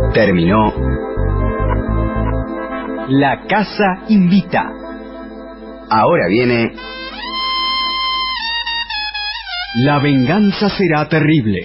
Terminó La Casa Invita. Ahora viene La Venganza Será Terrible.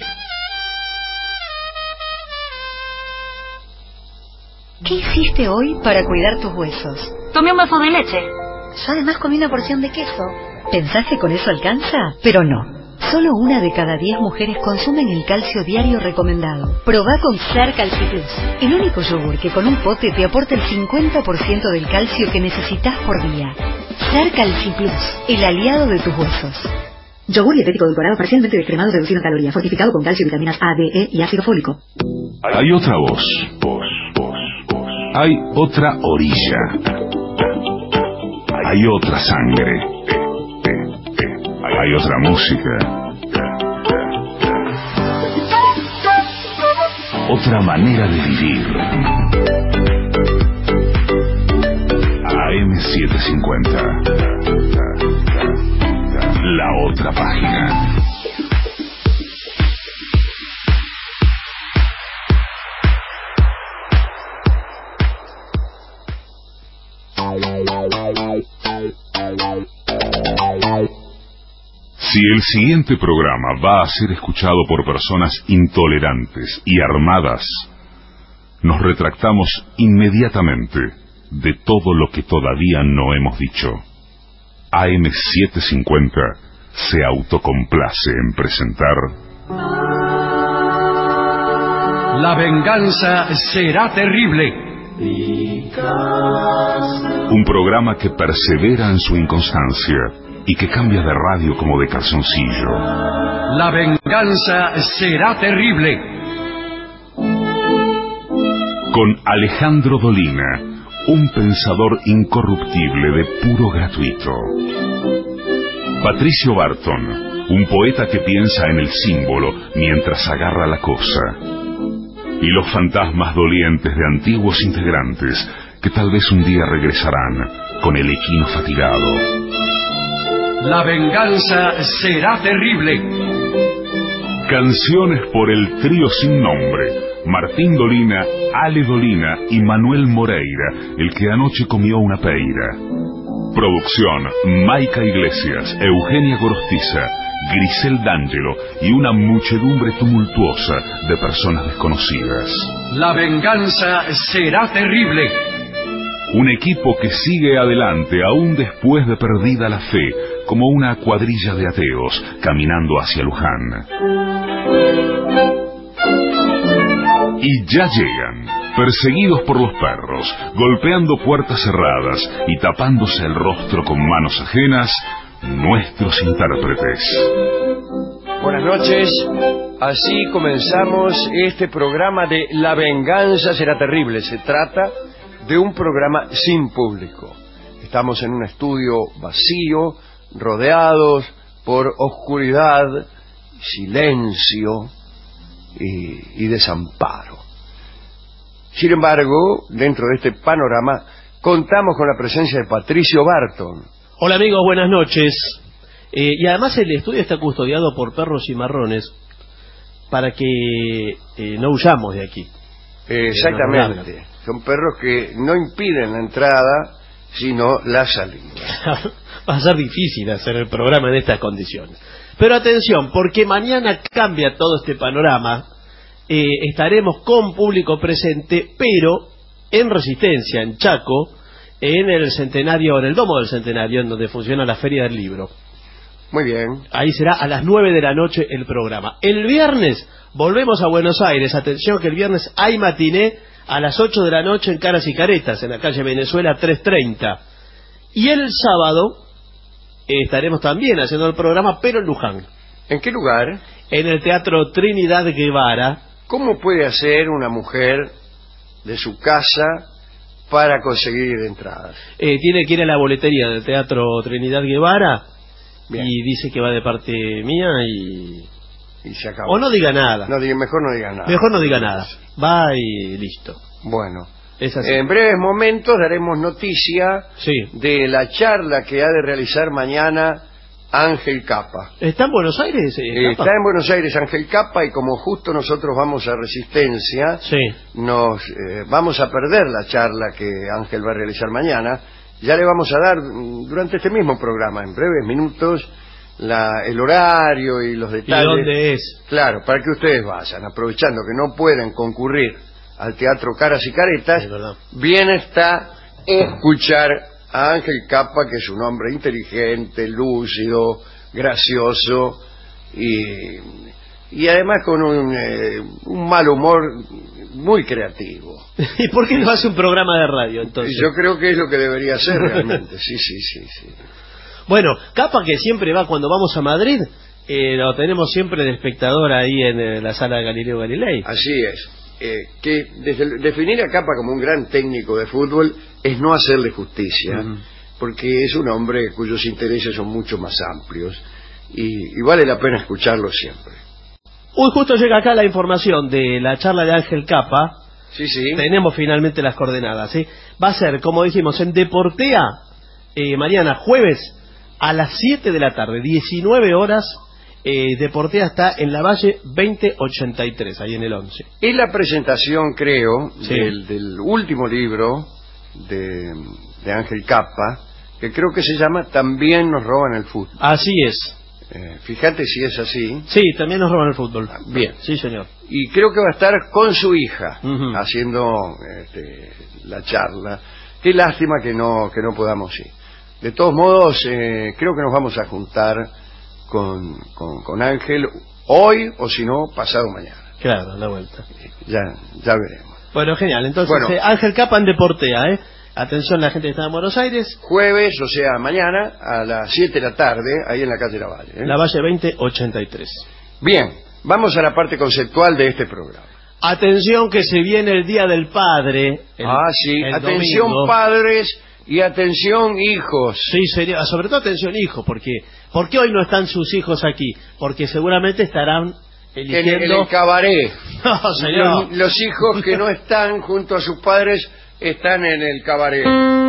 ¿Qué hiciste hoy para cuidar tus huesos? Tomé un vaso de leche. Yo además comí una porción de queso. ¿Pensás que con eso alcanza? Pero no. Solo 1 de cada 10 mujeres consumen el calcio diario recomendado. Probá con Ser Calci Plus, el único yogur que con un pote te aporta el 50% del calcio que necesitas por día. Ser Calci Plus, el aliado de tus huesos. Yogur dietético edulcorado parcialmente descremado reducido en calorías, fortificado con calcio, vitaminas A, D, E y ácido fólico. Hay otra voz. Hay otra orilla. Hay otra sangre. Hay otra música. Otra manera de vivir. AM750. La otra página. Si el siguiente programa va a ser escuchado por personas intolerantes y armadas, nos retractamos inmediatamente de todo lo que todavía no hemos dicho. AM750 se autocomplace en presentar La Venganza Será Terrible. Un programa que persevera en su inconstancia y que cambia de radio como de calzoncillo. La Venganza Será Terrible. Con Alejandro Dolina, un pensador incorruptible de puro gratuito. Patricio Barton, un poeta que piensa en el símbolo mientras agarra la cosa. Y los fantasmas dolientes de antiguos integrantes que tal vez un día regresarán con el equino fatigado. La Venganza Será Terrible. Canciones por el trío sin nombre: Martín Dolina, Ale Dolina y Manuel Moreira, el que anoche comió una peira. Producción: Maica Iglesias, Eugenia Gorostiza, Grisel D'Angelo y una muchedumbre tumultuosa de personas desconocidas. La Venganza Será Terrible. Un equipo que sigue adelante aún después de perdida la fe, como una cuadrilla de ateos caminando hacia Luján. Y ya llegan, perseguidos por los perros, golpeando puertas cerradas y tapándose el rostro con manos ajenas, nuestros intérpretes. Buenas noches, así comenzamos este programa de La Venganza Será Terrible. Se trata de un programa sin público. Estamos en un estudio vacío, rodeados por oscuridad, silencio y desamparo. Sin embargo, dentro de este panorama, contamos con la presencia de Patricio Barton. Hola amigos, buenas noches. Y además el estudio está custodiado por perros cimarrones para que no huyamos de aquí. Exactamente. Son perros que no impiden la entrada, sino la salida. Va a ser difícil hacer el programa en estas condiciones. Pero atención, porque mañana cambia todo este panorama. Estaremos con público presente, pero en Resistencia, en Chaco, en el centenario, en el Domo del Centenario, en donde funciona la Feria del Libro. Muy bien. Ahí será a las 9 de la noche el programa. El viernes volvemos a Buenos Aires. Atención que el viernes hay matiné a las 8 de la noche en Caras y Caretas, en la calle Venezuela 330. Y el sábado estaremos también haciendo el programa, pero en Luján. ¿En qué lugar? En el Teatro Trinidad Guevara. ¿Cómo puede hacer una mujer de su casa para conseguir entradas? Tiene que ir a la boletería del Teatro Trinidad Guevara. Bien. Y dice que va de parte mía y se acabó. O no diga nada. No, mejor no diga nada. Mejor no diga nada. Va y listo. Bueno. Es así. En breves momentos daremos noticia sí. de la charla que ha de realizar mañana Ángel Capa. ¿Está en Buenos Aires? Está en Buenos Aires Ángel Capa, y como justo nosotros vamos a Resistencia, Sí. nos vamos a perder la charla que Ángel va a realizar mañana. Ya le vamos a dar durante este mismo programa, en breves minutos, el horario y los detalles. ¿Y dónde es? Claro, para que ustedes vayan, aprovechando que no pueden concurrir al Teatro Caras y Caretas, Es verdad. bien está escuchar a Ángel Capa, que es un hombre inteligente, lúcido, gracioso y además con un mal humor muy creativo. ¿Y por qué no hace un programa de radio entonces? Yo creo que es lo que debería hacer realmente. Sí. Bueno, Capa, que siempre va cuando vamos a Madrid, lo tenemos siempre de espectador ahí en la sala de Galileo Galilei. Así es. Que definir a Capa como un gran técnico de fútbol es no hacerle justicia, porque es un hombre cuyos intereses son mucho más amplios y vale la pena escucharlo siempre. Uy, justo llega acá la información de la charla de Ángel Capa. Sí. Tenemos finalmente las coordenadas, ¿sí? Va a ser, como dijimos, en Deportea, mañana jueves a las 7 de la tarde, 19 horas. Deportea está en la Valle 2083, ahí en el 11. Es la presentación, creo, Sí. del último libro de Ángel Capa, que creo que se llama También nos roban el fútbol. Así es. Fíjate si es así. Sí, también nos roban el fútbol. Bien. Sí, señor. Y creo que va a estar con su hija Ujú. haciendo la charla. Qué lástima que no podamos ir. De todos modos, creo que nos vamos a juntar con Ángel hoy, o si no, pasado mañana. Claro, la vuelta. Ya veremos. Bueno, genial. Entonces, Bueno. Ángel Capa en Deportea, ¿eh? Atención la gente que está en Buenos Aires. Jueves, o sea, mañana, a las 7 de la tarde, ahí en la calle Lavalle. La Valle 2083. Bien, vamos a la parte conceptual de este programa. Atención que se viene el Día del Padre. Sí, el atención domingo. padres y atención hijos. Sí, sería, sobre todo atención hijos, porque ¿por qué hoy no están sus hijos aquí? Porque seguramente estarán En eligiendo... el cabaret. No, señor. Los hijos que no están junto a sus padres están en el cabaret.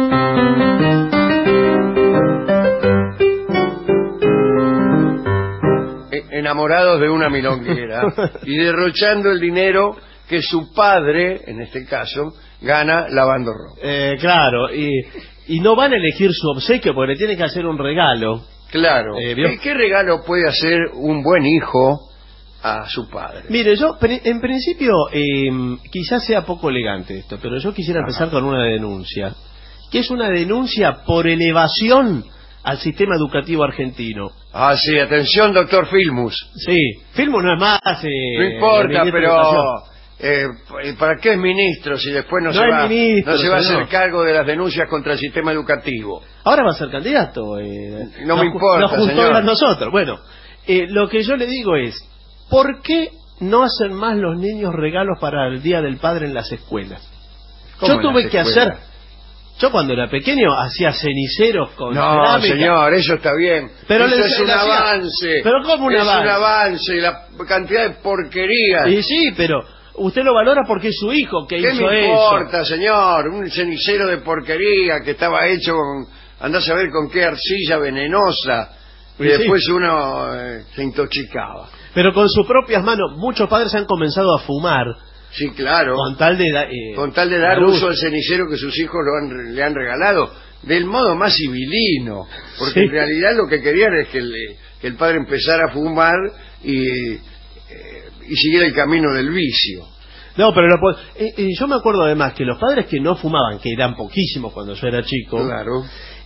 Enamorados de una milonguera y derrochando el dinero que su padre, en este caso, gana lavando ropa. Claro, y no van a elegir su obsequio porque le tienen que hacer un regalo. Claro. ¿Vio? ¿Qué regalo puede hacer un buen hijo a su padre? Mire, yo en principio quizás sea poco elegante esto, pero yo quisiera empezar con una denuncia, que es una denuncia por elevación al sistema educativo argentino. Sí, atención, doctor Filmus. Sí, Filmus no es más... No importa, ministro de pero... Educación. ¿para qué es ministro si después no No se es va, ministro, no se va a señor. hacer cargo de las denuncias contra el sistema educativo? Ahora va a ser candidato. No me importa, nos juntó señor. a nosotros. Bueno, lo que yo le digo es, ¿por qué no hacen más los niños regalos para el Día del Padre en las escuelas? ¿Cómo Yo en tuve las que escuelas? hacer... Yo cuando era pequeño hacía ceniceros con No, cerámica. señor, eso está bien. Pero eso le- es un le hacía- avance. ¿Pero cómo un es avance? un avance, la cantidad de porquerías. Y sí, pero usted lo valora porque es su hijo que ¿Qué hizo me eso. importa, señor? Un cenicero de porquería que estaba hecho con... andás a ver con qué arcilla venenosa. Y Y sí. después uno se intoxicaba. Pero con sus propias manos, muchos padres han comenzado a fumar Sí, claro. con tal de... Con tal de dar uso al cenicero que sus hijos le han regalado, del modo más civilino, porque Sí. en realidad lo que querían es que el padre empezara a fumar y siguiera el camino del vicio. No, pero yo me acuerdo además que los padres que no fumaban, que eran poquísimos cuando yo era chico, Claro.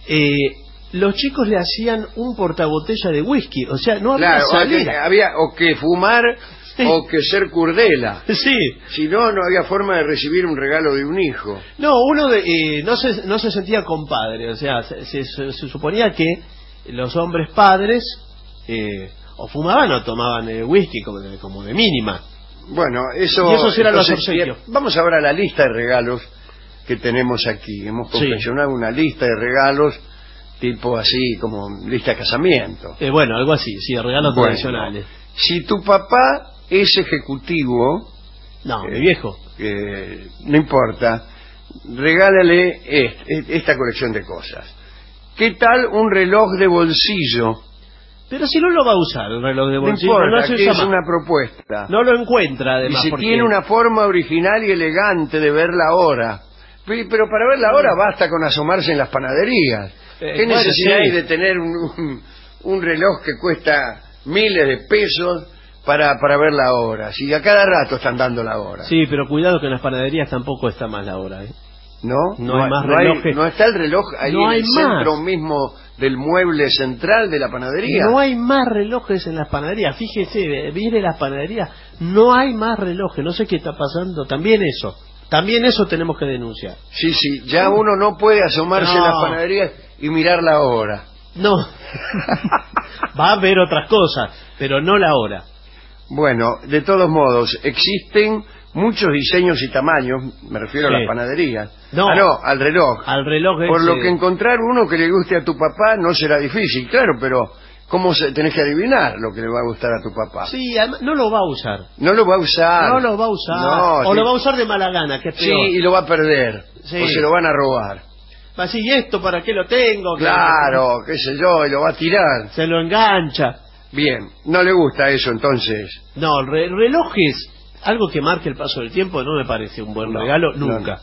los chicos le hacían un portabotella de whisky, o sea, no había Claro, salida. había o que fumar Sí. o que ser curdela. Sí. Si no, no había forma de recibir un regalo de un hijo. No, uno no se sentía compadre, o sea, se suponía que los hombres padres o fumaban o tomaban whisky como de mínima. Bueno, eso... Y esos eran los entonces, obsequios. Vamos ahora a la lista de regalos que tenemos aquí. Hemos Sí. confeccionado una lista de regalos tipo así como lista de casamiento. Bueno, algo así, sí, regalos Bueno, tradicionales. Si tu papá es ejecutivo, No, mi viejo. no importa, regálale esta colección de cosas. ¿Qué tal un reloj de bolsillo Pero si no lo va a usar el reloj de No bolsillo, importa, no se aquí usa es más. una propuesta. No lo encuentra, Y además. si porque- tiene una forma original y elegante de ver la hora. Pero para ver la hora basta con asomarse en las panaderías. ¿Qué bueno, necesidad sí. hay de tener un reloj que cuesta miles de pesos para ver la hora? Si a cada rato están dando la hora. Sí, pero cuidado que en las panaderías tampoco está más la hora, ¿eh? ¿No? No hay más no relojes. ¿No está el reloj ahí No en hay el más. centro mismo del mueble central de la panadería? No hay más relojes en las panaderías. Fíjese, viene las panaderías, no hay más relojes. No sé qué está pasando. También eso tenemos que denunciar. Sí, ya uno no puede asomarse en No. las panaderías y mirar la hora. No. Va a haber otras cosas, pero no la hora. Bueno, de todos modos, existen muchos diseños y tamaños, me refiero a Sí. las panaderías. No. Al reloj. Al reloj Por lo ese- que encontrar uno que le guste a tu papá no será difícil, claro, pero tenés que adivinar lo que le va a gustar a tu papá? Sí, además, no lo va a usar. No lo va a usar. No lo va a usar. No, O sí. lo va a usar de mala gana, que es Sí, peor. y lo va a perder. Sí. O se lo van a robar. Así, ¿y esto para qué lo tengo? Claro, qué sé yo, y lo va a tirar. Se lo engancha. Bien, no le gusta eso entonces. No, relojes, algo que marque el paso del tiempo, no me parece un buen No, regalo, no, nunca.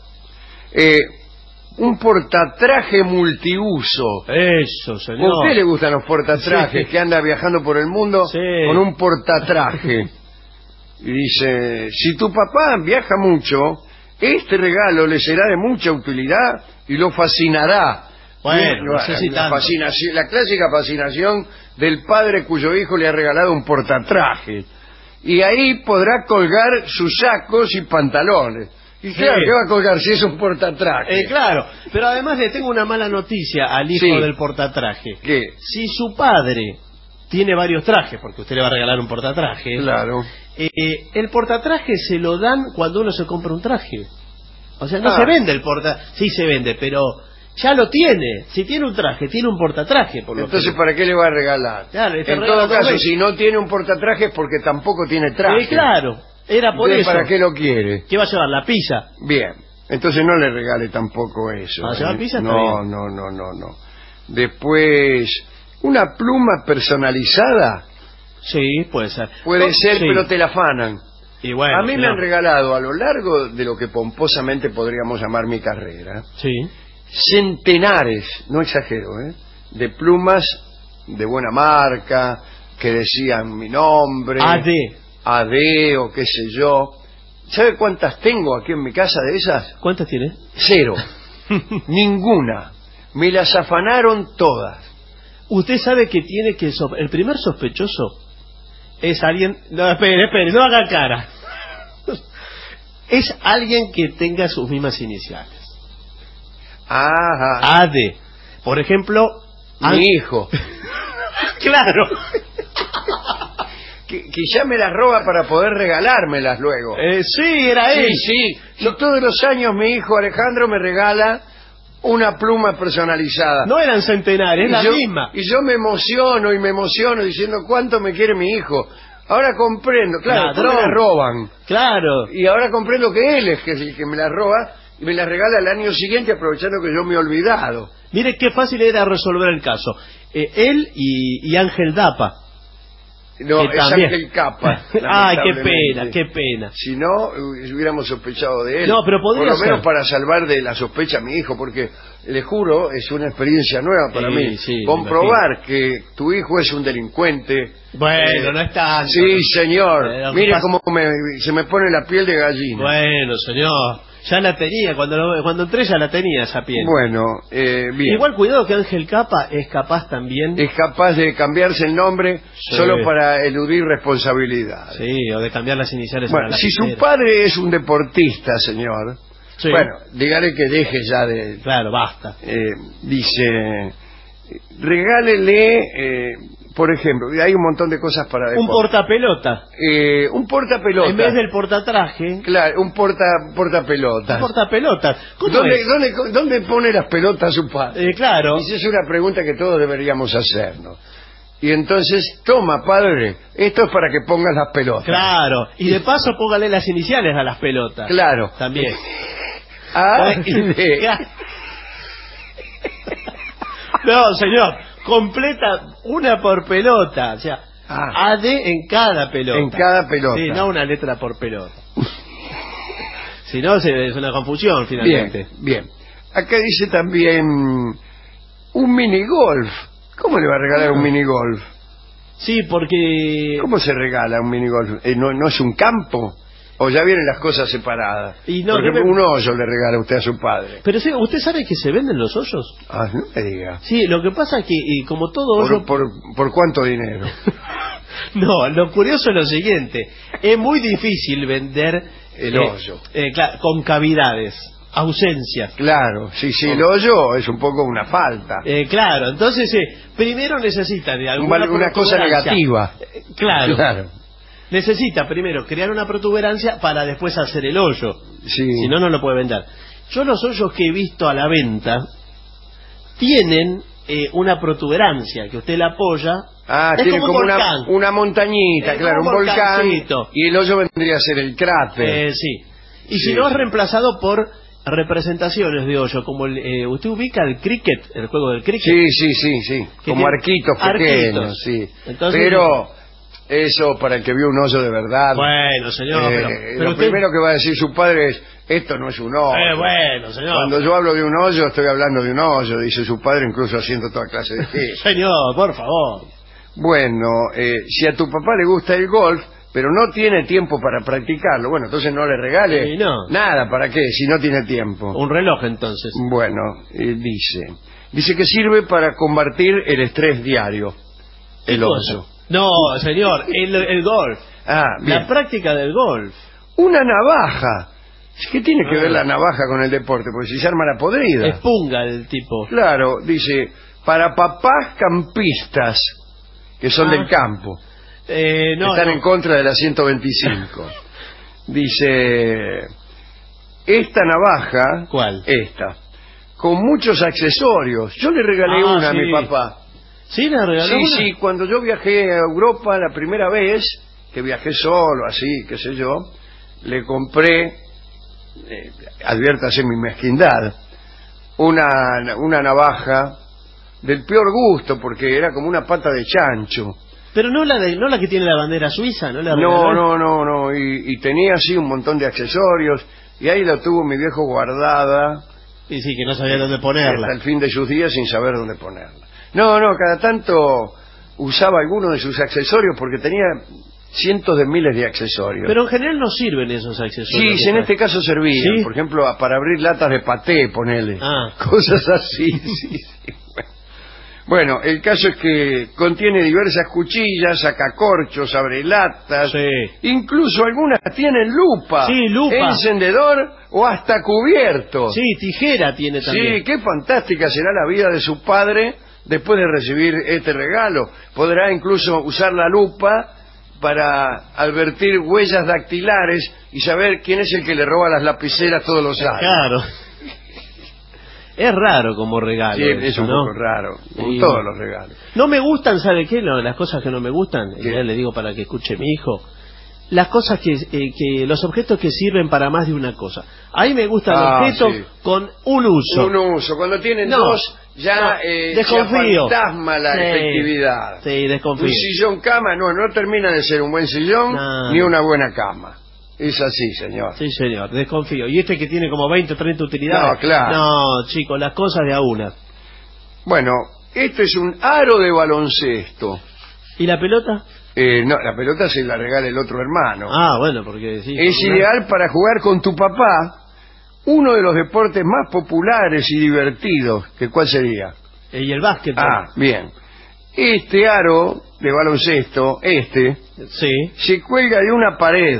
Un portatraje multiuso. Eso, señor. ¿A usted le gustan los portatrajes? Sí. Que anda viajando por el mundo Sí. con un portatraje. Y dice, si tu papá viaja mucho, este regalo le será de mucha utilidad y lo fascinará. Bueno, no sé si la, tanto. la clásica fascinación del padre cuyo hijo le ha regalado un portatraje. Y ahí podrá colgar sus sacos y pantalones. Y claro, Sí. ¿qué va a colgar si es un portatraje? Claro, pero además le tengo una mala noticia al hijo Sí. del portatraje. ¿Qué? Si su padre tiene varios trajes, porque usted le va a regalar un portatraje, Claro. el portatraje se lo dan cuando uno se compra un traje. O sea, no Ah. se vende el portatraje. Sí se vende, pero ya lo tiene. Si tiene un traje, tiene un portatraje. Por lo Entonces, que... ¿para qué le va a regalar? Claro, le está En todo regalando caso, dos. si no tiene un portatraje es porque tampoco tiene traje. Claro, era por Entonces, eso. ¿para qué lo quiere? ¿Qué va a llevar? ¿La pizza? Bien, entonces no le regale tampoco eso. ¿Para llevar pizza? Está No, bien. no. Después, una pluma personalizada Sí, puede ser. puede ser, Sí. pero te la afanan. Y bueno, A mí me señor. han regalado a lo largo de lo que pomposamente podríamos llamar mi carrera, Sí. centenares, no exagero, de plumas de buena marca, que decían mi nombre, AD o qué sé yo. ¿Sabe cuántas tengo aquí en mi casa de esas? ¿Cuántas tiene? 0. Ninguna. Me las afanaron todas. Usted sabe que tiene que... El primer sospechoso es alguien... No, espere, no haga cara. Es alguien que tenga sus mismas iniciales. Ajá. AD. Por ejemplo... Mi hijo. Claro. Que ya me las roba para poder regalármelas luego. Sí, era él. Sí. Y todos los años mi hijo Alejandro me regala una pluma personalizada. No eran centenares, es la misma. Y yo me emociono diciendo cuánto me quiere mi hijo. Ahora comprendo, claro, Ladrón. me la roban. Claro. Y ahora comprendo que él es el que me la roba y me la regala el año siguiente aprovechando que yo me he olvidado. Mire qué fácil era resolver el caso. Él y Ángel Dapa. No, Que es también. Ángel Capa. Ay, qué lamentablemente. pena, qué pena. Si no, hubiéramos sospechado de él. No, pero podría por lo menos ser. para salvar de la sospecha a mi hijo, porque le juro, es una experiencia nueva para Sí, mí. sí, Comprobar que tu hijo es un delincuente. Bueno, no es tanto. Sí, señor. Lo que Mire pasa- cómo se me pone la piel de gallina. Bueno, señor. Ya la tenía, cuando entré ya la tenía esa piel. Bueno, bien. Igual cuidado que Ángel Capa es capaz también... Es capaz de cambiarse el nombre Sí. solo para eludir responsabilidad. Sí, o de cambiar las iniciales a Bueno, la si su lapicera. padre es un deportista, señor, Sí. bueno, dígale que deje ya de... Claro, basta. Dice, regálele, por ejemplo, hay un montón de cosas para... Un portapelota. un portapelota. En vez del portatraje, Claro, un portapelotas. un portapelota. ¿Cómo ¿Dónde, es? dónde pone las pelotas su padre? Claro. Esa es una pregunta que todos deberíamos hacernos. Y entonces, toma, padre, esto es para que pongas las pelotas. Claro. Y de paso póngale las iniciales a las pelotas. Claro. También. A y D. No, señor. completa, una por pelota, o sea, AD en cada pelota. En cada pelota. Sí, no una letra por pelota. Si no, es una confusión finalmente. Bien. Acá dice también un minigolf. ¿Cómo le va a regalar un minigolf? Sí, porque... ¿Cómo se regala un minigolf? ¿No es un campo? ¿O ya vienen las cosas separadas? Y no, por ejemplo, un hoyo le regala usted a su padre. Pero sí, ¿usted sabe que se venden los hoyos? Ah, no me diga. Sí, lo que pasa es que como todo hoyo... ¿Por cuánto dinero? No, lo curioso es lo siguiente. Es muy difícil vender... El hoyo. Claro, con cavidades, ausencias. Claro, sí, el hoyo es un poco una falta. Claro, entonces primero necesita de alguna una cosa negativa. Claro. Necesita primero crear una protuberancia para después hacer el hoyo. Sí. Si no, no lo puede vender. Yo los hoyos que he visto a la venta tienen una protuberancia que usted la apoya. Es tiene como un una montañita, claro, un volcán. Y el hoyo vendría a ser el cráter. Sí. Y si no, es reemplazado por representaciones de hoyo, como usted ubica el cricket, el juego del cricket. Sí. Como arquitos pequeños, sí. Entonces, pero eso para el que vio un hoyo de verdad. Bueno, señor, pero lo primero que va a decir su padre es: esto no es un hoyo. Bueno, señor. Cuando yo hablo de un hoyo, estoy hablando de un hoyo, dice su padre, incluso haciendo toda clase de gestos. Señor, por favor. Bueno, si a tu papá le gusta el golf, pero no tiene tiempo para practicarlo, bueno, entonces no le regale nada. ¿Para qué? Si no tiene tiempo. Un reloj, entonces. Bueno, dice que sirve para combatir el estrés diario. El hoyo. No, señor, el golf. Bien. La práctica del golf. Una navaja. ¿Qué tiene que ver la navaja con el deporte? Porque si se arma la podrida. Espunga el tipo. Claro, dice, para papás campistas, que son del campo. Están en contra de la 125. Dice, esta navaja... ¿Cuál? Esta. Con muchos accesorios. Yo le regalé una a mi papá. ¿Sí le regaló una? Sí, cuando yo viajé a Europa la primera vez, que viajé solo, así, qué sé yo, le compré, adviértase mi mezquindad, una navaja del peor gusto, porque era como una pata de chancho. Pero no la que tiene la bandera suiza, ¿no? No, y tenía así un montón de accesorios, y ahí la tuvo mi viejo guardada. Y sí, que no sabía dónde ponerla. Hasta el fin de sus días sin saber dónde ponerla. No, cada tanto usaba alguno de sus accesorios porque tenía cientos de miles de accesorios. Pero en general no sirven esos accesorios. Sí, en este caso servían. ¿Sí? Por ejemplo, para abrir latas de paté, ponele. Cosas así, sí. Bueno, el caso es que contiene diversas cuchillas, sacacorchos, abrelatas, incluso algunas tienen lupa, encendedor o hasta cubierto. Sí, tijera tiene también. Sí, qué fantástica será la vida de su padre después de recibir este regalo. Podrá incluso usar la lupa para advertir huellas dactilares y saber quién es el que le roba las lapiceras todos los años. Claro. Es raro como regalo. Sí, es un poco raro, como todos los regalos. No me gustan, ¿sabe qué? Las cosas que no me gustan, ya le digo para que escuche mi hijo, las cosas los objetos que sirven para más de una cosa. A mí me gustan los objetos con un uso. Un uso, cuando tienen dos, ya desconfío. Se fantasma la efectividad. Sí, desconfío. Un sillón cama, no termina de ser un buen sillón, ni una buena cama. Es así, señor. Sí, señor, desconfío. ¿Y este que tiene como 20 o 30 utilidades? No, claro. No, chicos, las cosas de a una. Bueno, esto es un aro de baloncesto. ¿Y la pelota? No, la pelota se la regala el otro hermano. Bueno, porque sí. Es ideal para jugar con tu papá, uno de los deportes más populares y divertidos. ¿Cuál sería? Y el básquetbol. Bien. Este aro de baloncesto, se cuelga de una pared.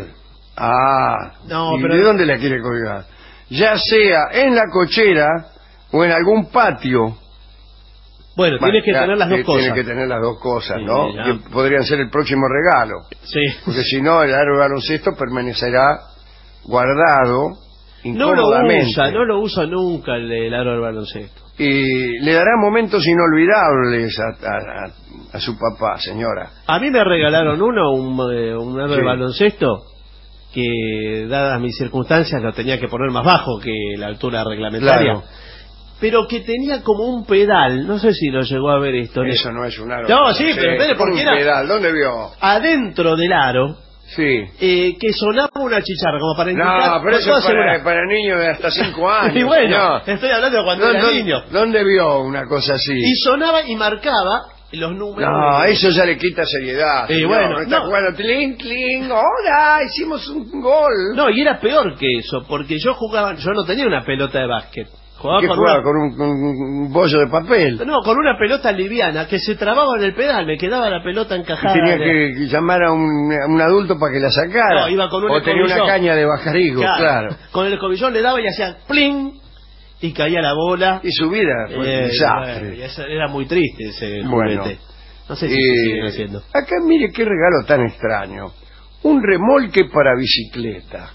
No, ¿y pero de dónde la quiere colgar? Ya sea en la cochera o en algún patio. Bueno, tienes que tener las dos cosas. Tiene que tener las dos cosas, ¿no? Que podrían ser el próximo regalo. Sí. Porque si no, el aro de baloncesto permanecerá guardado incómodamente. No lo usa nunca el aro del baloncesto. Y le dará momentos inolvidables a su papá, señora. A mí me regalaron un aro de baloncesto que, dadas mis circunstancias, lo tenía que poner más bajo que la altura reglamentaria. Claro. pero que tenía como un pedal, no sé si lo llegó a ver esto. Eso no es un aro. No, sí, pero espere, porque un era pedal. ¿Dónde vio? adentro del aro, Sí. que sonaba una chicharra, como para indicar. No, pero eso es para niños de hasta 5 años. Y bueno, señor. estoy hablando de cuando era niño. ¿Dónde vio una cosa así? Y sonaba y marcaba los números. No, eso ya le quita seriedad. Y señor. bueno, no está jugando clink, clink, hola, hicimos un gol. No, y era peor que eso, porque yo no tenía una pelota de básquet. ¿Qué jugaba? ¿Con un bollo de papel? No, con una pelota liviana que se trababa en el pedal, me quedaba la pelota encajada. Y tenía que llamar a un adulto para que la sacara. No, iba con un o tenía escobillón. una caña de bajarigo, claro. Con el escobillón le daba y hacía pling y caía la bola. Y su vida fue un desastre. Bueno, y eso era muy triste ese Bueno. juguete. No sé si se siguen haciendo. Acá mire qué regalo tan extraño. Un remolque para bicicleta.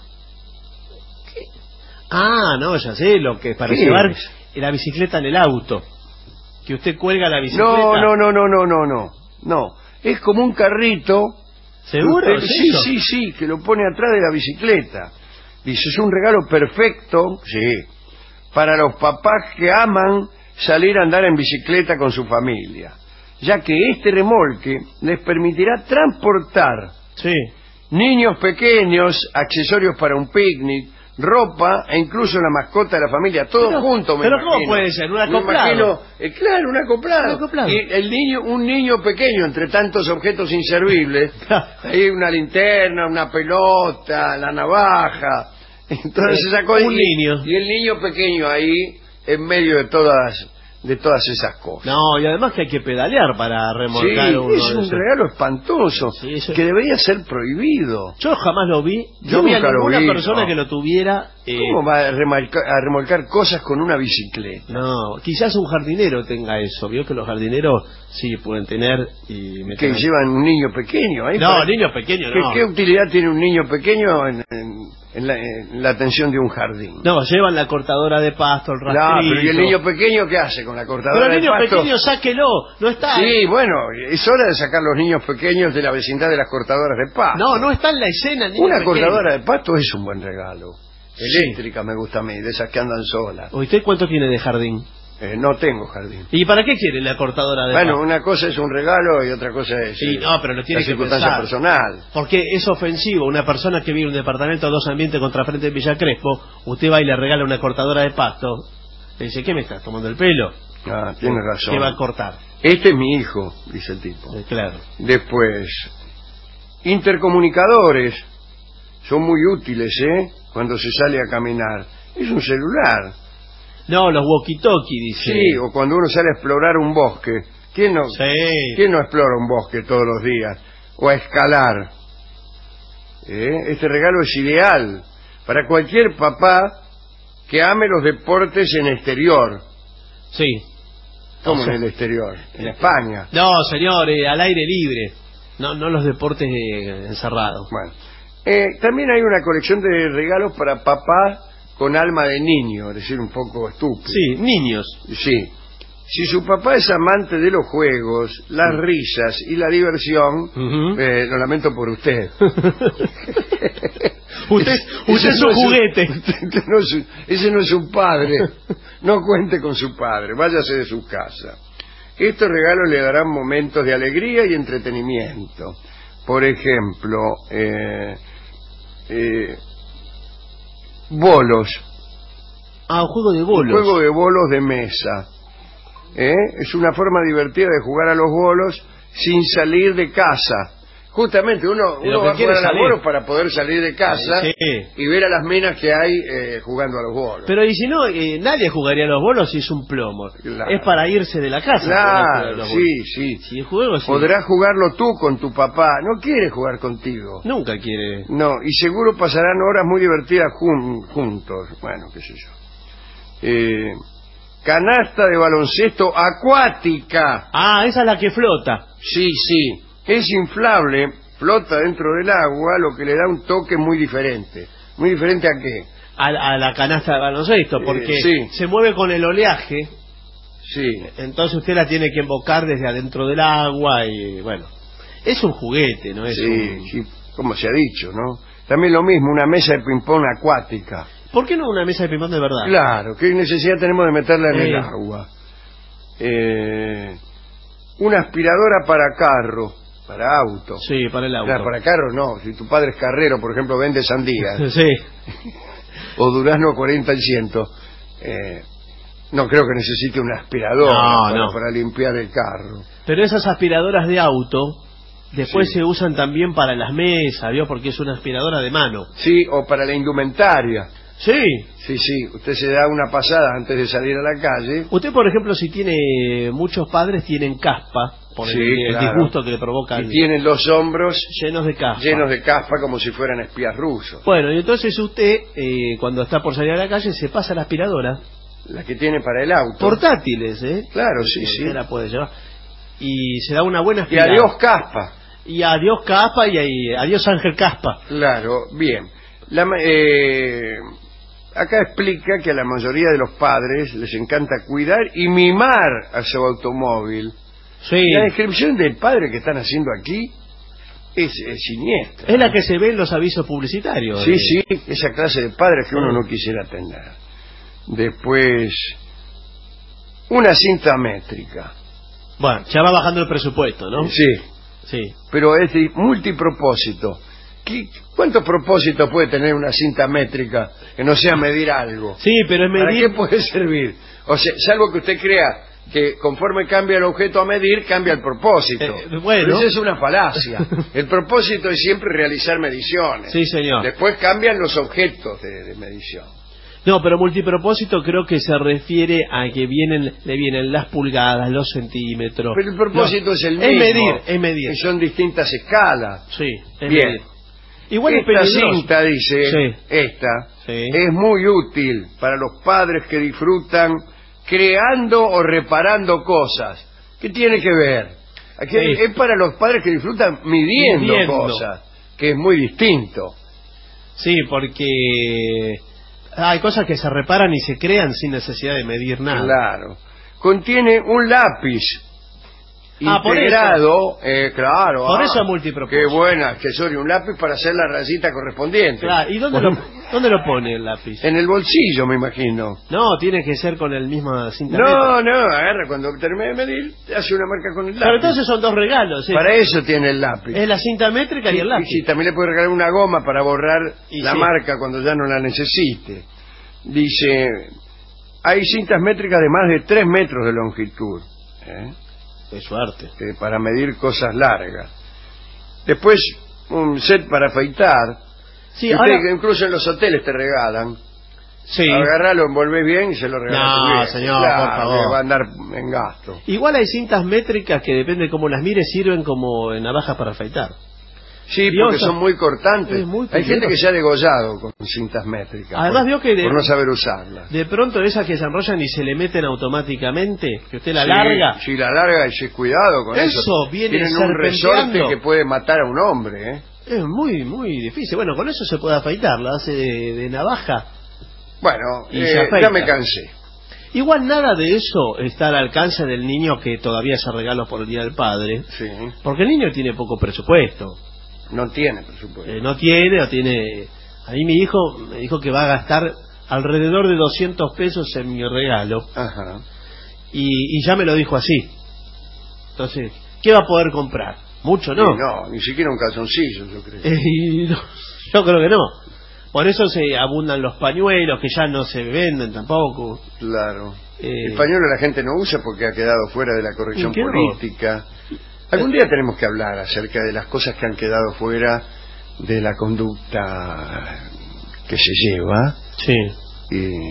Ah, no, ya sé lo que es para ¿Qué llevar es? la bicicleta en el auto. Que usted cuelga la bicicleta. No. Es como un carrito. ¿Seguro? ¿Es eso? Sí, que lo pone atrás de la bicicleta. Dice, es un regalo perfecto, sí, para los papás que aman salir a andar en bicicleta con su familia, ya que este remolque les permitirá transportar niños pequeños, accesorios para un picnic, ropa e incluso la mascota de la familia, todo junto, me pero imagino. ¿cómo puede ser? ¿Un Me acoplado? imagino, claro, un acoplado. Un acoplado. Y un niño pequeño entre tantos objetos inservibles, ahí una linterna, una pelota, la navaja, entonces esa cosa, niño. Y el niño pequeño ahí en medio de todas esas cosas. No, y además que hay que pedalear para remolcar uno es un regalo espantoso, que debería ser prohibido. Yo jamás lo vi. Yo No vi a nunca lo ninguna vi, persona no. que lo tuviera. ¿Cómo va a remolcar cosas con una bicicleta? No, quizás un jardinero tenga eso. Vio que los jardineros sí pueden tener y que llevan un niño pequeño ahí. No, niño pequeño no. ¿Qué utilidad tiene un niño pequeño en la atención de un jardín? No, llevan la cortadora de pasto, el rastrito. No, pero ¿y el niño pequeño qué hace con la cortadora pero el de niño pasto? pequeño, sáquelo, no está. Sí, bueno, es hora de sacar los niños pequeños de la vecindad de las cortadoras de pasto. No está en la escena el niño Una pequeño. cortadora de pasto es un buen regalo. Eléctrica me gusta a mí, de esas que andan solas. ¿Usted cuánto tiene de jardín? No tengo jardín. ¿Y para qué quiere la cortadora de Bueno, pasto? una cosa es un regalo y otra cosa es pero lo tiene la que circunstancia pensar. personal. Porque es ofensivo. Una persona que vive en un departamento de 2 ambientes contrafrente en Villa Crespo, usted va y le regala una cortadora de pasto, le dice, ¿qué me estás tomando el pelo? Ah, tiene razón. ¿Qué va a cortar? Este es mi hijo, dice el tipo. Claro. Después, intercomunicadores son muy útiles, cuando se sale a caminar. Es un celular. No, los walkie-talkie, dice. Sí, o cuando uno sale a explorar un bosque. ¿Quién no explora un bosque todos los días? O a escalar. Este regalo es ideal para cualquier papá que ame los deportes en exterior. Sí. ¿Cómo en el exterior? En España. No, señor, al aire libre. No los deportes encerrados. Bueno. También hay una colección de regalos para papás con alma de niño, es decir, un poco estúpido. Sí, niños. Sí. Si su papá es amante de los juegos, las risas y la diversión, lo lamento por usted. usted es un juguete. Ese no es un padre. No cuente con su padre, váyase de su casa. Estos regalos le darán momentos de alegría y entretenimiento. Por ejemplo, bolos. Un juego de bolos. Un juego de bolos de mesa. Es una forma divertida de jugar a los bolos sin salir de casa. Justamente uno va a jugar a los bolos para poder salir de casa y ver a las minas que hay jugando a los bolos. Pero y si no, nadie jugaría a los bolos si es un plomo. Claro. Es para irse de la casa. Claro, sí. Si el juego, sí. Podrás jugarlo tú con tu papá. No quiere jugar contigo. Nunca quiere. No, y seguro pasarán horas muy divertidas juntos. Bueno, qué sé yo. Canasta de baloncesto acuática. Esa es la que flota. Sí. Es inflable, flota dentro del agua, lo que le da un toque muy diferente. ¿Muy diferente a qué? A la canasta de baloncesto, porque se mueve con el oleaje. Sí. Entonces usted la tiene que embocar desde adentro del agua y, bueno, es un juguete, ¿no? Es sí, como se ha dicho, ¿no? También lo mismo, una mesa de ping-pong acuática. ¿Por qué no una mesa de ping-pong de verdad? Claro, ¿qué necesidad tenemos de meterla en el agua? Una aspiradora para carro, para auto. Sí, para el auto. Claro, para carro no. Si tu padre es carrero, por ejemplo, vende sandías. Sí. O durazno 40 al 100. No creo que necesite una aspiradora para limpiar el carro. Pero esas aspiradoras de auto después se usan también para las mesas, ¿vio? Porque es una aspiradora de mano. Sí, o para la indumentaria. Sí. Sí. Usted se da una pasada antes de salir a la calle. Usted, por ejemplo, si tiene muchos padres, tienen caspa por el disgusto que le provocan. Y tienen los hombros llenos de caspa. Llenos de caspa como si fueran espías rusos. Bueno, y entonces usted, cuando está por salir a la calle, se pasa la aspiradora. La que tiene para el auto. Portátiles, ¿eh? Claro, sí. La puede llevar. Y se da una buena aspirada. Y adiós caspa. Y adiós caspa y adiós Ángel Caspa. Claro, bien. Acá explica que a la mayoría de los padres les encanta cuidar y mimar a su automóvil. Sí. La descripción del padre que están haciendo aquí es siniestra. Es la que se ve en los avisos publicitarios. Sí, esa clase de padres que uno no quisiera tener. Después, una cinta métrica. Bueno, ya va bajando el presupuesto, ¿no? Sí. Pero es de multipropósito. ¿Cuántos propósitos puede tener una cinta métrica que no sea medir algo? Sí, pero es medir... ¿Para qué puede servir? O sea, salvo que usted crea que conforme cambia el objeto a medir, cambia el propósito. Bueno. Pero eso es una falacia. El propósito es siempre realizar mediciones. Sí, señor. Después cambian los objetos de medición. No, pero multipropósito creo que se refiere a que le vienen las pulgadas, los centímetros. Pero el propósito es el mismo. Es medir. Que son distintas escalas. Sí, es bien. Medir. Igual esta cinta, dice, sí. es muy útil para los padres que disfrutan creando o reparando cosas. ¿Qué tiene que ver? Aquí es para los padres que disfrutan midiendo cosas, que es muy distinto. Sí, porque hay cosas que se reparan y se crean sin necesidad de medir nada. Claro. Contiene un lápiz integrado, claro. Por eso es multipropósito. Qué buena accesorio, un lápiz para hacer la rayita correspondiente. Claro, ¿y dónde lo pone el lápiz? En el bolsillo, me imagino. No, tiene que ser con el mismo cinta. No, agarra, cuando termine de medir, hace una marca con el lápiz. Pero entonces son dos regalos. Para eso tiene el lápiz. Es la cinta métrica y el lápiz. Sí, también le puede regalar una goma para borrar la marca cuando ya no la necesite. Dice, hay cintas métricas de más de 3 metros de longitud. Qué suerte. Para medir cosas largas. Después, un set para afeitar. Sí, incluso en los hoteles te regalan. Sí. Agarralo, envolvés bien y se lo regalas. No, señor, por favor. Va a andar en gasto. Igual hay cintas métricas que depende de cómo las mires, sirven como navajas para afeitar. Sí, porque son muy cortantes. Hay gente que se ha degollado con cintas métricas. Además, vio que por no saber usarlas. De pronto esas que se enrollan y se le meten automáticamente, que usted la larga. Sí, la larga y cuidado con eso. Eso viene Tienen un resorte que puede matar a un hombre. Es muy, muy difícil. Bueno, con eso se puede afeitar, la hace de navaja. Bueno, ya me cansé. Igual nada de eso está al alcance del niño que todavía hace regalos por el Día del Padre. Sí. Porque el niño tiene poco presupuesto. No tiene presupuesto. No tiene. A mí mi hijo me dijo que va a gastar alrededor de 200 pesos en mi regalo. Ajá. Y ya me lo dijo así. Entonces, ¿qué va a poder comprar? Mucho, ¿no? No, ni siquiera un calzoncillo, yo creo. No, yo creo que no. Por eso se abundan los pañuelos, que ya no se venden tampoco. Claro. El pañuelo la gente no usa porque ha quedado fuera de la corrección política. Algún día tenemos que hablar acerca de las cosas que han quedado fuera de la conducta que se lleva. Sí. Y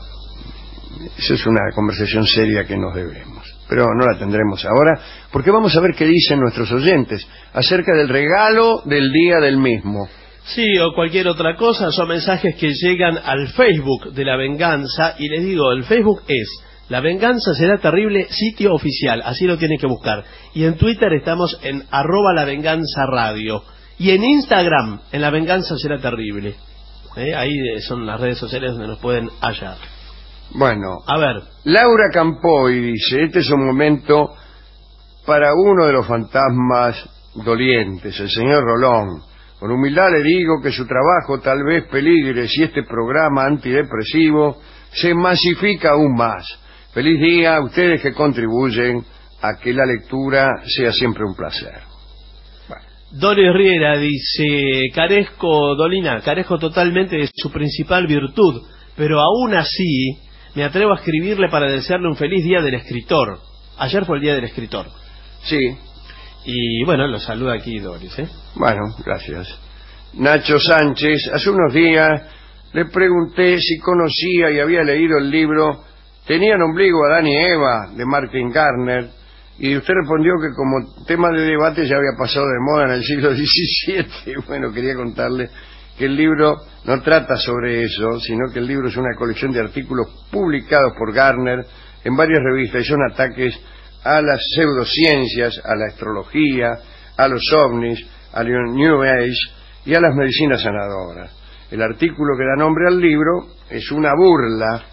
eso es una conversación seria que nos debemos. Pero no la tendremos ahora, porque vamos a ver qué dicen nuestros oyentes acerca del regalo del día del mismo. Sí, o cualquier otra cosa. Son mensajes que llegan al Facebook de La Venganza. Y les digo, el Facebook es La Venganza Será Terrible, sitio oficial, así lo tienen que buscar. Y en Twitter estamos en @lavenganzaradio. Y en Instagram, en La Venganza Será Terrible. Ahí son las redes sociales donde nos pueden hallar. Bueno, a ver. Laura Campoy dice, este es un momento para uno de los fantasmas dolientes, el señor Rolón, Con humildad le digo que su trabajo tal vez peligre si este programa antidepresivo se masifica aún más. Feliz día a ustedes que contribuyen a que la lectura sea siempre un placer. Bueno. Doris Riera dice, Dolina, carezco totalmente de su principal virtud, pero aún así me atrevo a escribirle para desearle un feliz día del escritor. Ayer fue el día del escritor. Sí. Y bueno, lo saluda aquí Doris, ¿eh? Bueno, gracias. Nacho Sánchez, hace unos días le pregunté si conocía y había leído el libro ¿Tenían ombligo Adán y Eva? De Martin Gardner, y usted respondió que como tema de debate ya había pasado de moda en el siglo XVII. Bueno, quería contarle que el libro no trata sobre eso, sino que el libro es una colección de artículos publicados por Gardner en varias revistas y son ataques a las pseudociencias, a la astrología, a los ovnis, a New Age y a las medicinas sanadoras. El artículo que da nombre al libro es una burla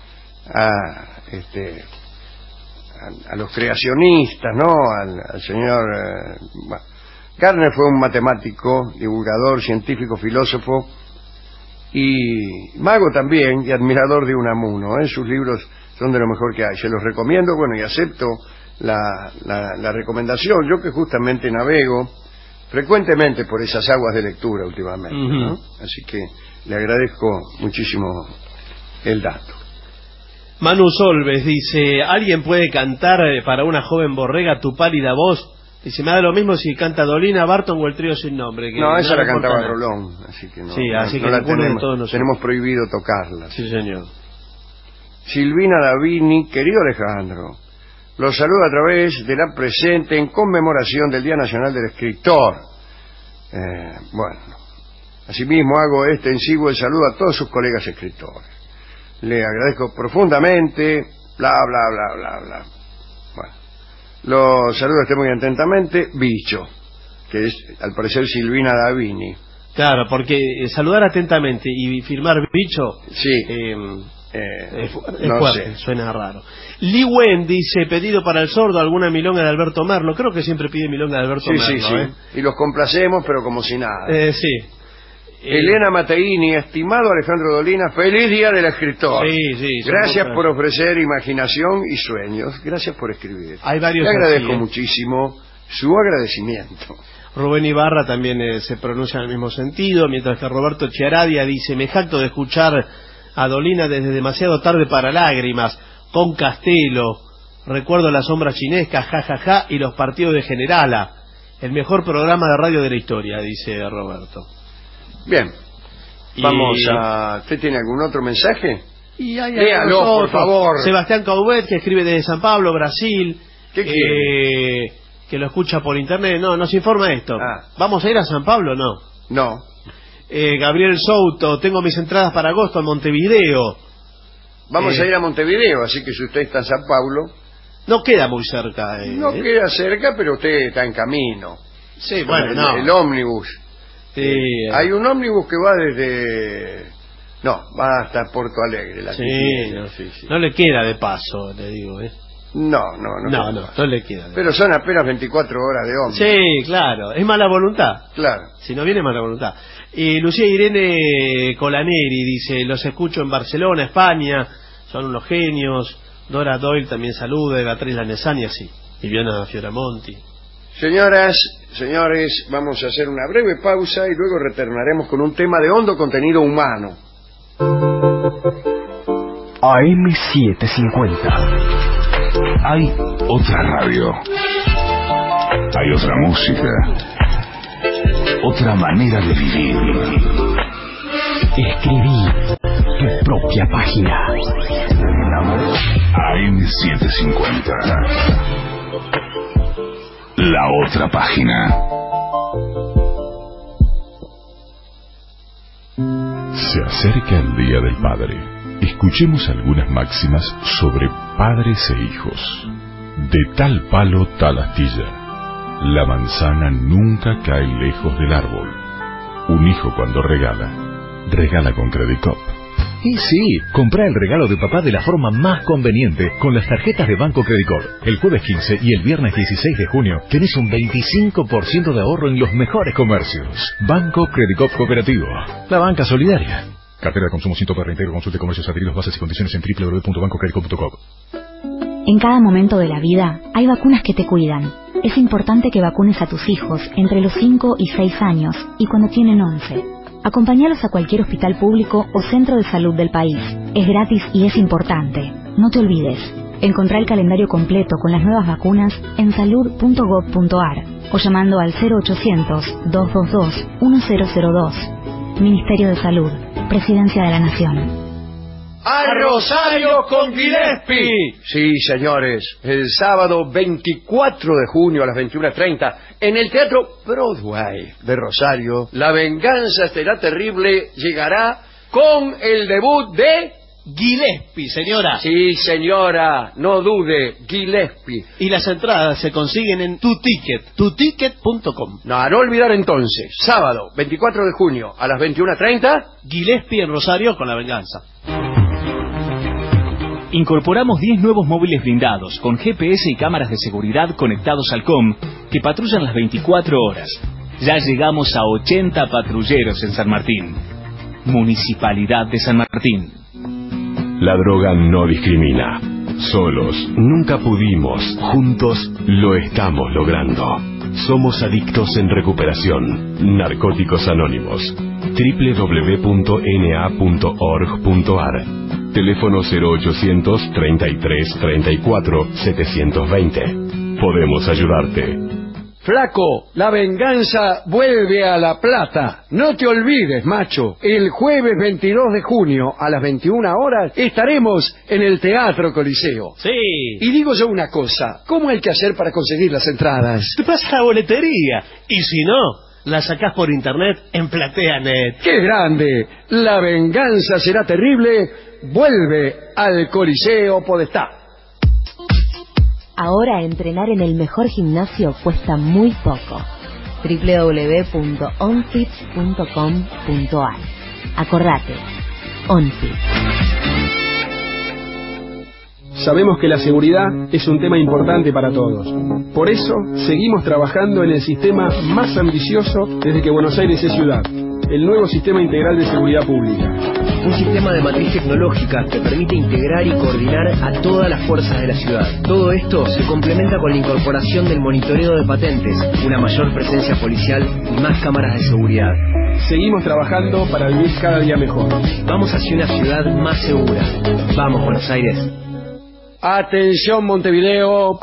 a los creacionistas, ¿no? Al señor... Gardner fue un matemático, divulgador, científico, filósofo y mago también, y admirador de Unamuno, ¿eh? Sus libros son de lo mejor que hay. Se los recomiendo, bueno, y acepto la recomendación. Yo que justamente navego frecuentemente por esas aguas de lectura últimamente, ¿no? Así que le agradezco muchísimo el dato. Manu Solves dice, ¿alguien puede cantar para una joven borrega tu pálida voz? Dice, me da lo mismo si canta Dolina, Barton o el trío sin nombre. Que no, esa la importa cantaba nada. Rolón, así que no, sí, así no que la tenemos prohibido tocarla. Sí, señor. Silvina Davini, querido Alejandro, los saludo a través de la presente en conmemoración del Día Nacional del Escritor. Bueno, asimismo hago extensivo el saludo a todos sus colegas escritores. Le agradezco profundamente, bla, bla, bla, bla, bla. Bueno, los saludo muy atentamente, Bicho, que es al parecer Silvina Davini. Claro, porque saludar atentamente y firmar Bicho... Sí. Es no fuerte, sé. Suena raro. Lee Wen dice, pedido para el sordo alguna milonga de Alberto Merlo. Creo que siempre pide milonga de Alberto Merlo. Sí. Y los complacemos, pero como si nada. Sí. Elena Mateini, estimado Alejandro Dolina, feliz día del escritor. Sí. Gracias por ofrecer imaginación y sueños. Gracias por escribir. Hay varios. Le agradezco muchísimo su agradecimiento. Rubén Ibarra también se pronuncia en el mismo sentido, mientras que Roberto Chiaradia dice, me jacto de escuchar a Dolina desde demasiado tarde para lágrimas, con Castelo, recuerdo las sombras chinescas, jajaja, y los partidos de Generala, el mejor programa de radio de la historia, dice Roberto. Bien, vamos a... ¿Usted tiene algún otro mensaje? Léalo, por favor. Sebastián Caubet, que escribe desde San Pablo, Brasil. ¿Qué quiere? Que lo escucha por internet. No, nos informa esto. ¿Vamos a ir a San Pablo o no? No. Gabriel Souto, tengo mis entradas para agosto en Montevideo. Vamos a ir a Montevideo, así que si usted está en San Pablo... No queda muy cerca. No queda cerca, pero usted está en camino. Sí, bueno, no. El ómnibus. Sí, hay un ómnibus que va desde... No, va hasta Porto Alegre. No le queda de paso, le digo, No le queda. Pero son apenas 24 horas de ómnibus. Sí, claro. Es mala voluntad. Claro. Si no viene, mala voluntad. Lucía Irene Colaneri dice, los escucho en Barcelona, España, son unos genios. Dora Doyle también saluda, Beatriz Lanesani, así. Viviana Fioramonti. Señoras, señores, vamos a hacer una breve pausa y luego retornaremos con un tema de hondo contenido humano. AM750. Hay otra radio. Hay otra música. Otra manera de vivir. Escribí tu propia página. AM750. La otra página. Se acerca el Día del Padre. Escuchemos algunas máximas sobre padres e hijos. De tal palo, tal astilla. La manzana nunca cae lejos del árbol. Un hijo cuando regala, regala con Credicop. Y sí, comprá el regalo de papá de la forma más conveniente con las tarjetas de Banco Credicop. El jueves 15 y el viernes 16 de junio tenés un 25% de ahorro en los mejores comercios. Banco Credicop Cooperativo, la banca solidaria. Cartera de consumo sin tope de reintegro. Consulte comercios, adheridos, bases y condiciones en www.bancocredicop.com. En cada momento de la vida hay vacunas que te cuidan. Es importante que vacunes a tus hijos entre los 5 y 6 años y cuando tienen 11. Acompáñalos a cualquier hospital público o centro de salud del país. Es gratis y es importante. No te olvides. Encontrá el calendario completo con las nuevas vacunas en salud.gov.ar o llamando al 0800-222-1002. Ministerio de Salud, Presidencia de la Nación. ¡A Rosario con Gillespie! Sí, señores, el sábado 24 de junio a las 21:30 en el Teatro Broadway de Rosario, La Venganza Será Terrible llegará con el debut de Gillespie, señora. Sí, señora, no dude, Gillespie. Y las entradas se consiguen en tuticket.com. No, a no olvidar entonces, sábado 24 de junio a las 21:30, Gillespie en Rosario con La Venganza. Incorporamos 10 nuevos móviles blindados con GPS y cámaras de seguridad conectados al COM que patrullan las 24 horas. Ya llegamos a 80 patrulleros en San Martín. Municipalidad de San Martín. La droga no discrimina. Solos nunca pudimos, juntos lo estamos logrando. Somos adictos en recuperación. Narcóticos Anónimos. www.na.org.ar. Teléfono 0800 33 34 720. Podemos ayudarte. Flaco, La Venganza vuelve a La Plata. No te olvides, macho. El jueves 22 de junio a las 21 horas estaremos en el Teatro Coliseo. Sí. Y digo yo una cosa, ¿cómo hay que hacer para conseguir las entradas? Te vas a la boletería. Y si no, la sacás por internet en PlateaNet. ¡Qué grande! La Venganza Será Terrible vuelve al Coliseo Podestá. Ahora entrenar en el mejor gimnasio cuesta muy poco. www.onfit.com.ar. Acordate, OnFit. Sabemos que la seguridad es un tema importante para todos. Por eso, seguimos trabajando en el sistema más ambicioso desde que Buenos Aires es ciudad. El nuevo Sistema Integral de Seguridad Pública. Un sistema de matriz tecnológica que permite integrar y coordinar a todas las fuerzas de la ciudad. Todo esto se complementa con la incorporación del monitoreo de patentes, una mayor presencia policial y más cámaras de seguridad. Seguimos trabajando para vivir cada día mejor. Vamos hacia una ciudad más segura. Vamos, Buenos Aires. Atención Montevideo,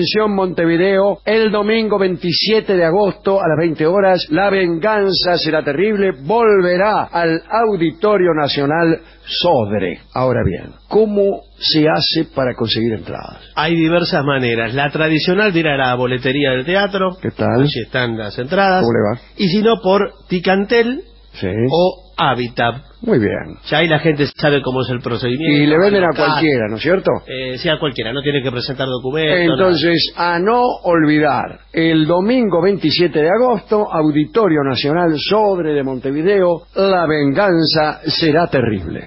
el domingo 27 de agosto a las 20 horas, La Venganza Será Terrible volverá al Auditorio Nacional Sodre. Ahora bien, ¿cómo se hace para conseguir entradas? Hay diversas maneras. La tradicional de ir a la boletería del teatro. ¿Qué tal? Si están las entradas. ¿Cómo le va? Y si no, por Ticantel. Sí. O Habitat. Muy bien. Ya ahí la gente sabe cómo es el procedimiento. Y le venden a cualquiera, ¿no es cierto? Sí, a cualquiera, no tiene que presentar documentos. Entonces, a no olvidar, el domingo 27 de agosto, Auditorio Nacional Sodre de Montevideo, La Venganza Será Terrible.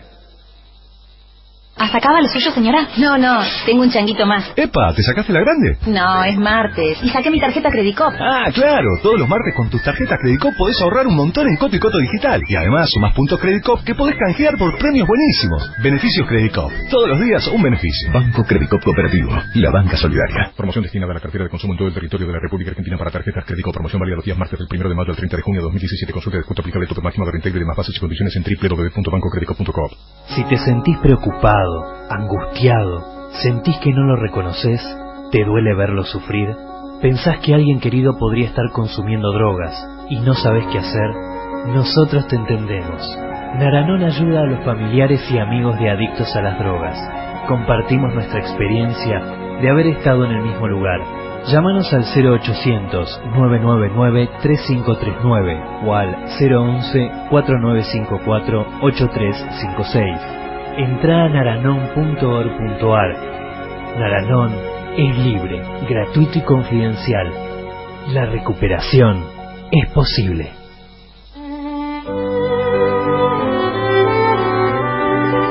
¿Hasta acaba lo suyo, señora? No, tengo un changuito más. ¡Epa! ¿Te sacaste la grande? No, es martes. Y saqué mi tarjeta Credicop. Ah, claro. Todos los martes con tus tarjetas Credicop podés ahorrar un montón en Coto y Coto Digital. Y además sumás puntos Credicop que podés canjear por premios buenísimos. Beneficios Credicop. Todos los días un beneficio. Banco Credicop Cooperativo. La banca solidaria. Promoción destinada a la cartera de consumo en todo el territorio de la República Argentina para tarjetas Credicop. Promoción válida los días martes del 1 de mayo al 30 de junio de 2017. Consulta de descuento aplicable, tope máximo de reintegro y demás bases y condiciones en www.bancocredicop.com. Si te sentís preocupado, angustiado, sentís que no lo reconoces, te duele verlo sufrir, pensás que alguien querido podría estar consumiendo drogas y no sabés qué hacer, nosotros te entendemos. Naranón ayuda a los familiares y amigos de adictos a las drogas. Compartimos nuestra experiencia de haber estado en el mismo lugar. Llámanos al 0800-999-3539 o al 011-4954-8356. Entrá a naranón.org.ar. Naranón es libre, gratuito y confidencial. La recuperación es posible.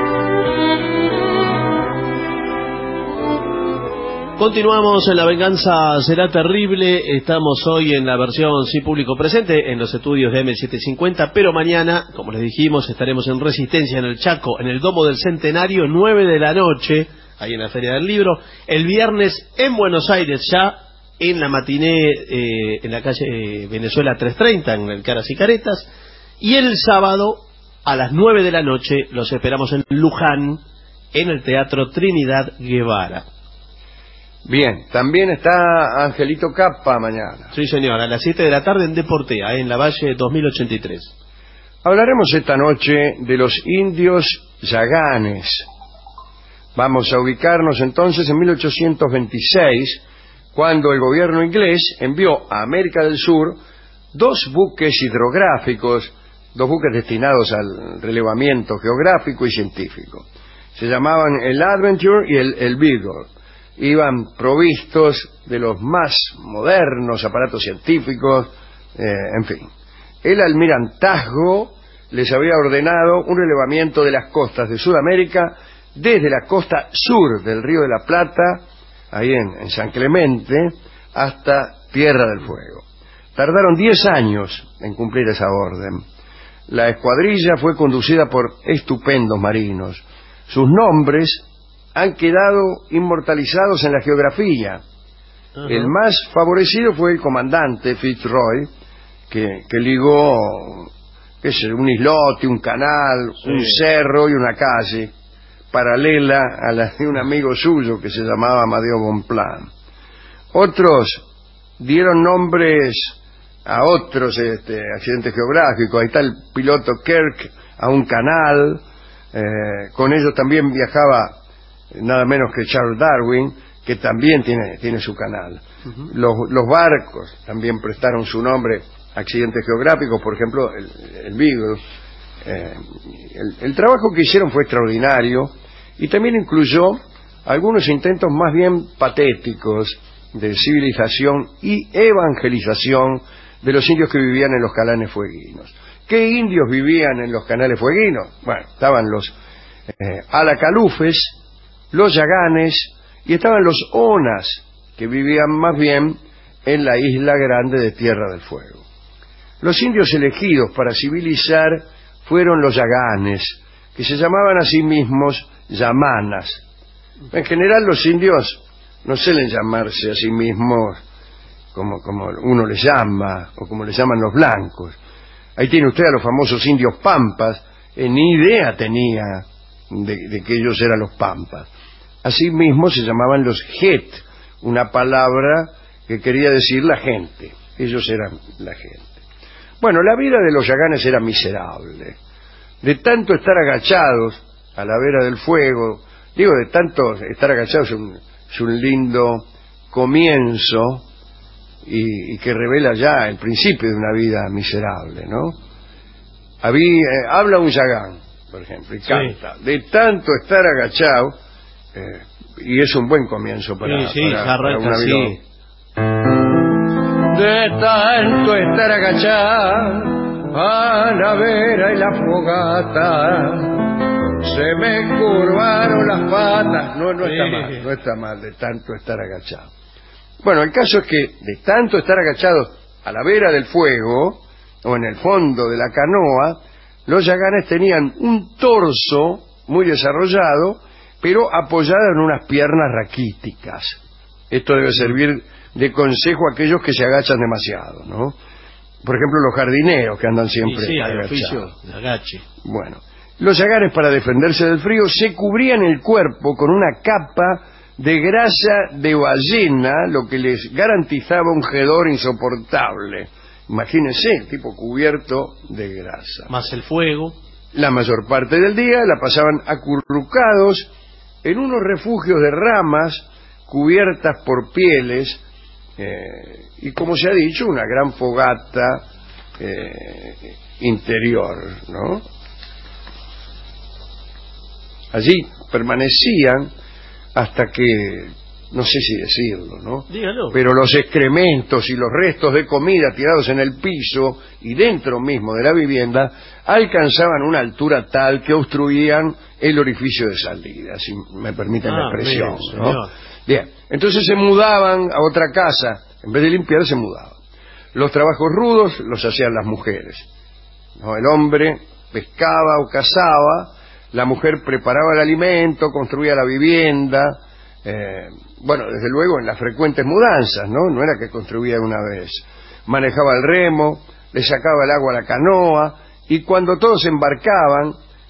Continuamos en La Venganza Será Terrible. Estamos hoy en la versión Sí Público Presente en los estudios de M750, pero mañana, como les dijimos, estaremos en Resistencia, en el Chaco, en el Domo del Centenario, 9 de la noche, ahí en la Feria del Libro. El viernes en Buenos Aires, ya en la matiné, en la calle Venezuela 330, en el Caras y Caretas. Y el sábado, a las 9 de la noche, los esperamos en Luján, en el Teatro Trinidad Guevara. Bien, también está Angelito Capa mañana. Sí, señor, a las 7 de la tarde en Deportea, en la Valle 2083. Hablaremos esta noche de los indios yaganes. Vamos a ubicarnos entonces en 1826, cuando el gobierno inglés envió a América del Sur 2 buques hidrográficos, 2 buques destinados al relevamiento geográfico y científico. Se llamaban el Adventure y el Beagle. Iban provistos de los más modernos aparatos científicos, en fin. El almirantazgo les había ordenado un relevamiento de las costas de Sudamérica desde la costa sur del Río de la Plata, ahí en San Clemente, hasta Tierra del Fuego. Tardaron 10 años en cumplir esa orden. La escuadrilla fue conducida por estupendos marinos. Sus nombres han quedado inmortalizados en la geografía. El más favorecido fue el comandante Fitzroy, que ligó un islote, un canal, un cerro y una calle, paralela a la de un amigo suyo que se llamaba Amadeo Bonpland. Otros dieron nombres a otros accidentes geográficos. Ahí está el piloto Kirk a un canal. Con ellos también viajaba nada menos que Charles Darwin, que también tiene su canal. Los barcos también prestaron su nombre a accidentes geográficos, por ejemplo el Beagle. El trabajo que hicieron fue extraordinario y también incluyó algunos intentos más bien patéticos de civilización y evangelización de los indios que vivían en los canales fueguinos. ¿Qué indios vivían en los canales fueguinos? Bueno, estaban los alacalufes, los yaganes, y estaban los onas, que vivían más bien en la isla grande de Tierra del Fuego. Los indios elegidos para civilizar fueron los yaganes, que se llamaban a sí mismos yamanas. En general los indios no suelen llamarse a sí mismos como uno les llama, o como les llaman los blancos. Ahí tiene usted a los famosos indios pampas, ni idea tenía de que ellos eran los pampas. Asimismo se llamaban los het, una palabra que quería decir la gente. Ellos eran la gente. Bueno, la vida de los yaganes era miserable. De tanto estar agachados a la vera del fuego, de tanto estar agachados es un lindo comienzo y que revela ya el principio de una vida miserable, ¿no? Habla un yagán, por ejemplo, y canta. Sí. De tanto estar agachado, y es un buen comienzo para una vida. De tanto estar agachado a la vera y la fogata, se me curvaron las patas. No está mal, de tanto estar agachado. Bueno, el caso es que de tanto estar agachados a la vera del fuego o en el fondo de la canoa, los yaganes tenían un torso muy desarrollado, pero apoyado en unas piernas raquíticas. Esto debe servir de consejo a aquellos que se agachan demasiado, ¿no? Por ejemplo, los jardineros que andan siempre agachados. De agache. Bueno, los yaganes, para defenderse del frío, se cubrían el cuerpo con una capa de grasa de ballena, lo que les garantizaba un hedor insoportable. Imagínense, el tipo cubierto de grasa. Más el fuego. La mayor parte del día la pasaban acurrucados en unos refugios de ramas cubiertas por pieles, y como se ha dicho, una gran fogata interior, ¿no? Allí permanecían hasta que, no sé si decirlo, ¿no? Dígalo. Pero los excrementos y los restos de comida tirados en el piso y dentro mismo de la vivienda alcanzaban una altura tal que obstruían el orificio de salida, si me permiten la expresión, ¿no? Bien, entonces se mudaban a otra casa. En vez de limpiar, se mudaban. Los trabajos rudos los hacían las mujeres, ¿no? El hombre pescaba o cazaba, la mujer preparaba el alimento, construía la vivienda, bueno, desde luego en las frecuentes mudanzas, ¿no? No era que construía una vez. Manejaba el remo, le sacaba el agua a la canoa, y cuando todos embarcaban,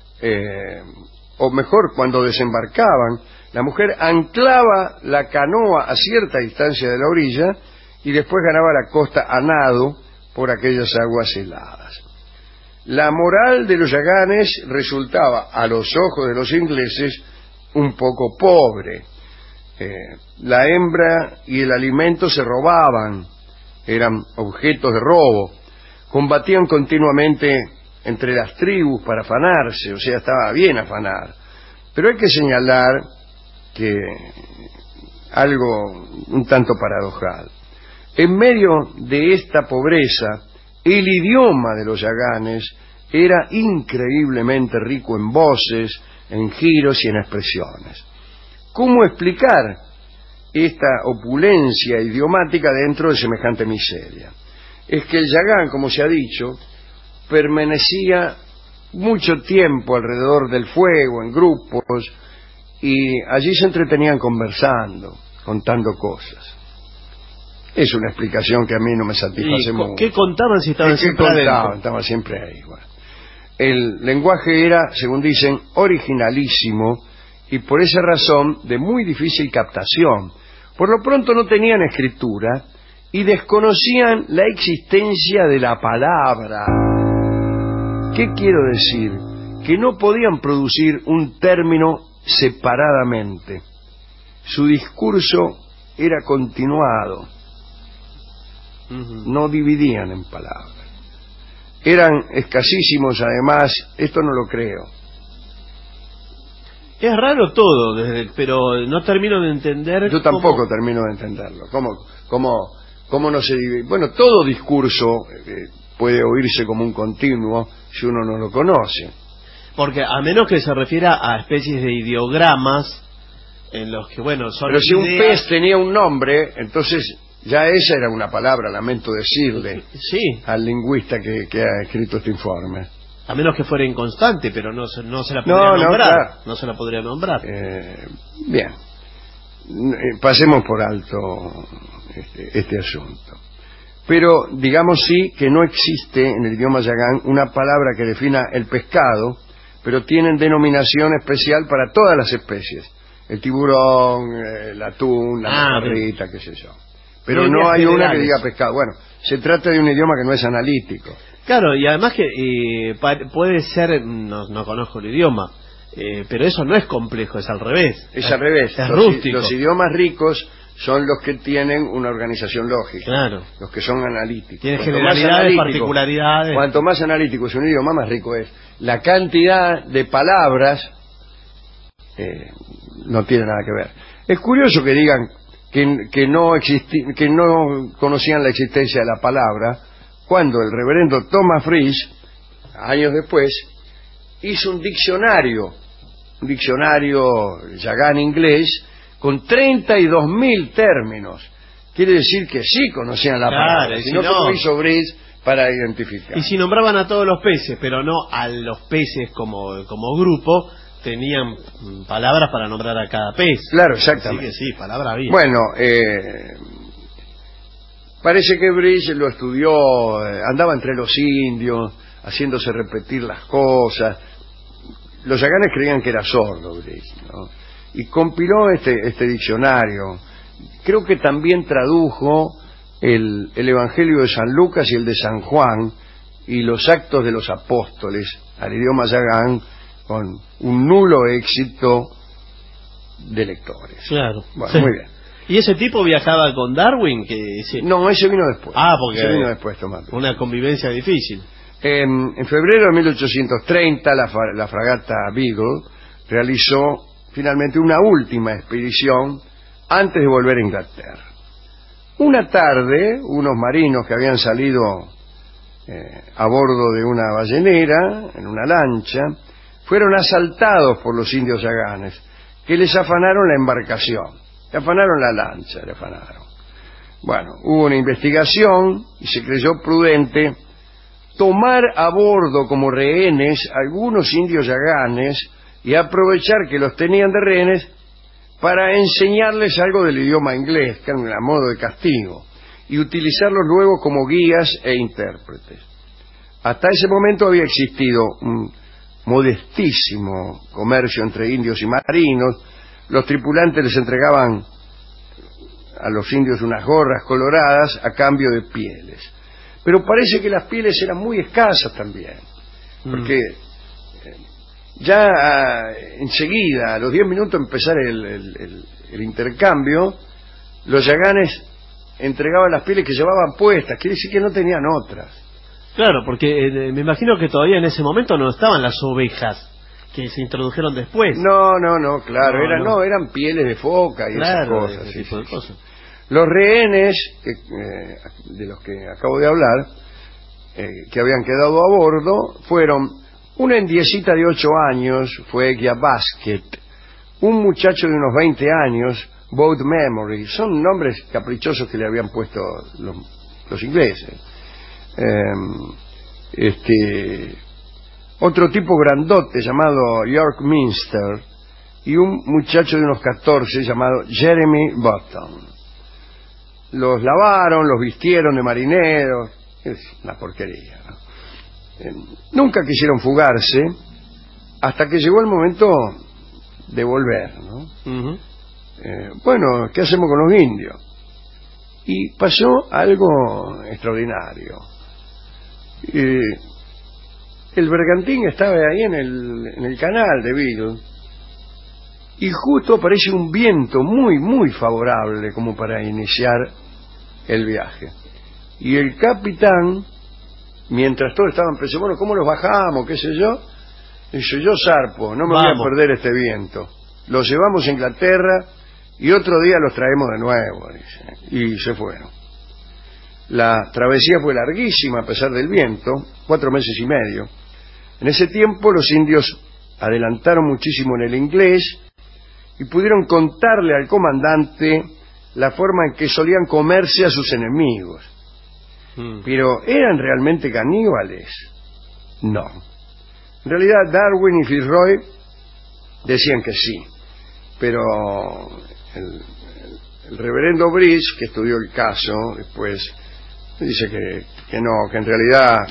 o mejor, cuando desembarcaban, la mujer anclaba la canoa a cierta distancia de la orilla y después ganaba la costa a nado por aquellas aguas heladas. La moral de los yaganes resultaba, a los ojos de los ingleses, un poco pobre. La hembra y el alimento se robaban, eran objetos de robo, combatían continuamente entre las tribus para afanarse, o sea, estaba bien afanar. Pero hay que señalar que algo un tanto paradojal. En medio de esta pobreza, el idioma de los yaganes era increíblemente rico en voces, en giros y en expresiones. ¿Cómo explicar esta opulencia idiomática dentro de semejante miseria? Es que el yagán, como se ha dicho, permanecía mucho tiempo alrededor del fuego, en grupos, y allí se entretenían conversando, contando cosas. Es una explicación que a mí no me satisface mucho. ¿Qué contaban si estaban siempre adentro? Estaban siempre ahí. Bueno. El lenguaje era, según dicen, originalísimo y por esa razón de muy difícil captación. Por lo pronto no tenían escritura y desconocían la existencia de la palabra. ¿Qué quiero decir? Que no podían producir un término separadamente. Su discurso era continuado. No dividían en palabras. Eran escasísimos, además, esto no lo creo. Es raro todo, pero no termino de entender. Yo tampoco termino de entenderlo. ¿Cómo no se divide? Bueno, todo discurso puede oírse como un continuo si uno no lo conoce. Porque a menos que se refiera a especies de ideogramas en los que, bueno, son Pero si ideas... un pez tenía un nombre, entonces ya esa era una palabra, lamento decirle, sí, al lingüista que ha escrito este informe. A menos que fuera inconstante, pero no se la podría nombrar. Claro. No se la podría nombrar. Bien. Pasemos por alto este asunto. Pero digamos sí que no existe en el idioma yagán una palabra que defina el pescado, pero tienen denominación especial para todas las especies. El tiburón, el atún, la mojarrita, qué sé yo. Pero no hay una que diga pescado. Bueno, se trata de un idioma que no es analítico. Claro, y además que puede ser, no conozco el idioma, pero eso no es complejo, es al revés. Es al revés. Es rústico. Los idiomas ricos son los que tienen una organización lógica. Claro. Los que son analíticos. Tienen generalidades, particularidades. Cuanto más analítico es un idioma, más rico es. La cantidad de palabras no tiene nada que ver. Es curioso que digan que no conocían la existencia de la palabra, cuando el reverendo Thomas Frisch, años después, hizo un diccionario yagán inglés, con 32.000 términos. Quiere decir que sí conocían la palabra, sino como hizo Frisch para identificar. Y si nombraban a todos los peces, pero no a los peces como grupo, tenían palabras para nombrar a cada pez. Claro, exactamente. Así que sí, palabra había. Bueno, parece que Frisch lo estudió, andaba entre los indios, haciéndose repetir las cosas. Los yaganes creían que era sordo Frisch, ¿no? Y compiló este diccionario. Creo que también tradujo el Evangelio de San Lucas y el de San Juan y los Actos de los Apóstoles al idioma yagán, con un nulo éxito de lectores. Claro. Bueno, sí. Muy bien. ¿Y ese tipo viajaba con Darwin? No, ese vino después. Porque ese vino después, Tomás. Una convivencia difícil. En febrero de 1830, la fragata Beagle realizó finalmente una última expedición antes de volver a Inglaterra. Una tarde, unos marinos que habían salido a bordo de una ballenera, en una lancha, fueron asaltados por los indios yaganes, que les afanaron la embarcación. Le afanaron la lancha, le afanaron. Bueno, hubo una investigación y se creyó prudente tomar a bordo como rehenes algunos indios yaganes y aprovechar que los tenían de rehenes para enseñarles algo del idioma inglés, que era a modo de castigo, y utilizarlos luego como guías e intérpretes. Hasta ese momento había existido un modestísimo comercio entre indios y marinos. Los tripulantes les entregaban a los indios unas gorras coloradas a cambio de pieles. Pero parece que las pieles eran muy escasas también, porque ya enseguida, a los 10 minutos de empezar el intercambio, los yaganes entregaban las pieles que llevaban puestas, quiere decir que no tenían otras. Claro, porque me imagino que todavía en ese momento no estaban las ovejas que se introdujeron después. No, claro, eran pieles de foca y claro, esas cosas. Ese tipo de cosas. Los rehenes, de los que acabo de hablar, que habían quedado a bordo, fueron una indiecita de 8 años, fue Gia Basket, un muchacho de unos 20 años, Boat Memory, son nombres caprichosos que le habían puesto los ingleses. Otro tipo grandote llamado York Minster y un muchacho de unos 14 llamado Jeremy Button. Los lavaron, los vistieron de marineros, es una porquería, ¿no? Nunca quisieron fugarse hasta que llegó el momento de volver, ¿no? Bueno, ¿qué hacemos con los indios? Y pasó algo extraordinario. El bergantín estaba ahí en el canal de Beagle y justo aparece un viento muy, muy favorable como para iniciar el viaje. Y el capitán, mientras todos estaban pensando, bueno, ¿cómo los bajamos? ¿Qué sé yo? Dice, yo zarpo, no me voy a perder este viento. Los llevamos a Inglaterra y otro día los traemos de nuevo, dice. Y se fueron. La travesía fue larguísima a pesar del viento, 4 meses y medio. En ese tiempo los indios adelantaron muchísimo en el inglés y pudieron contarle al comandante la forma en que solían comerse a sus enemigos. Pero ¿eran realmente caníbales? No. En realidad Darwin y Fitzroy decían que sí, pero el reverendo Bridge, que estudió el caso, después dice que no, que en realidad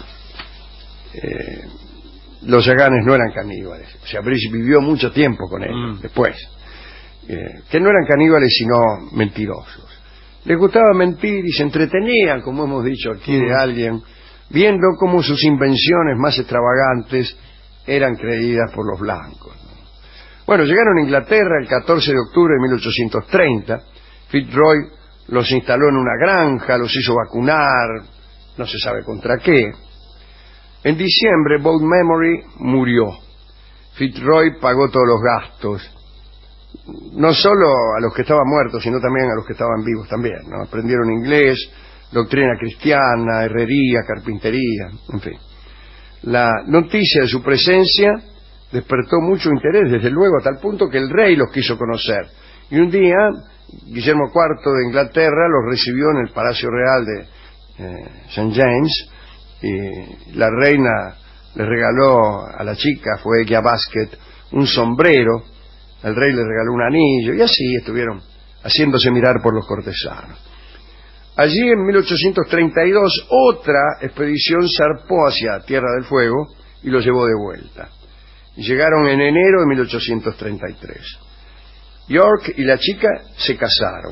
los yaganes no eran caníbales. O sea, Bridge vivió mucho tiempo con ellos después. Que no eran caníbales sino mentirosos. Les gustaba mentir y se entretenían, como hemos dicho aquí de alguien, viendo cómo sus invenciones más extravagantes eran creídas por los blancos, ¿no? Bueno, llegaron a Inglaterra el 14 de octubre de 1830. Fitzroy los instaló en una granja, los hizo vacunar, no se sabe contra qué. En diciembre, Boat Memory murió. Fitzroy pagó todos los gastos, no solo a los que estaban muertos, sino también a los que estaban vivos también, ¿no? Aprendieron inglés, doctrina cristiana, herrería, carpintería, en fin. La noticia de su presencia despertó mucho interés, desde luego, a tal punto que el rey los quiso conocer. Y un día, Guillermo IV de Inglaterra los recibió en el Palacio Real de St. James, y la reina le regaló a la chica, fue Gia Basket, un sombrero. El rey le regaló un anillo y así estuvieron haciéndose mirar por los cortesanos. Allí en 1832 otra expedición zarpó hacia Tierra del Fuego y los llevó de vuelta. Llegaron en enero de 1833. York y la chica se casaron.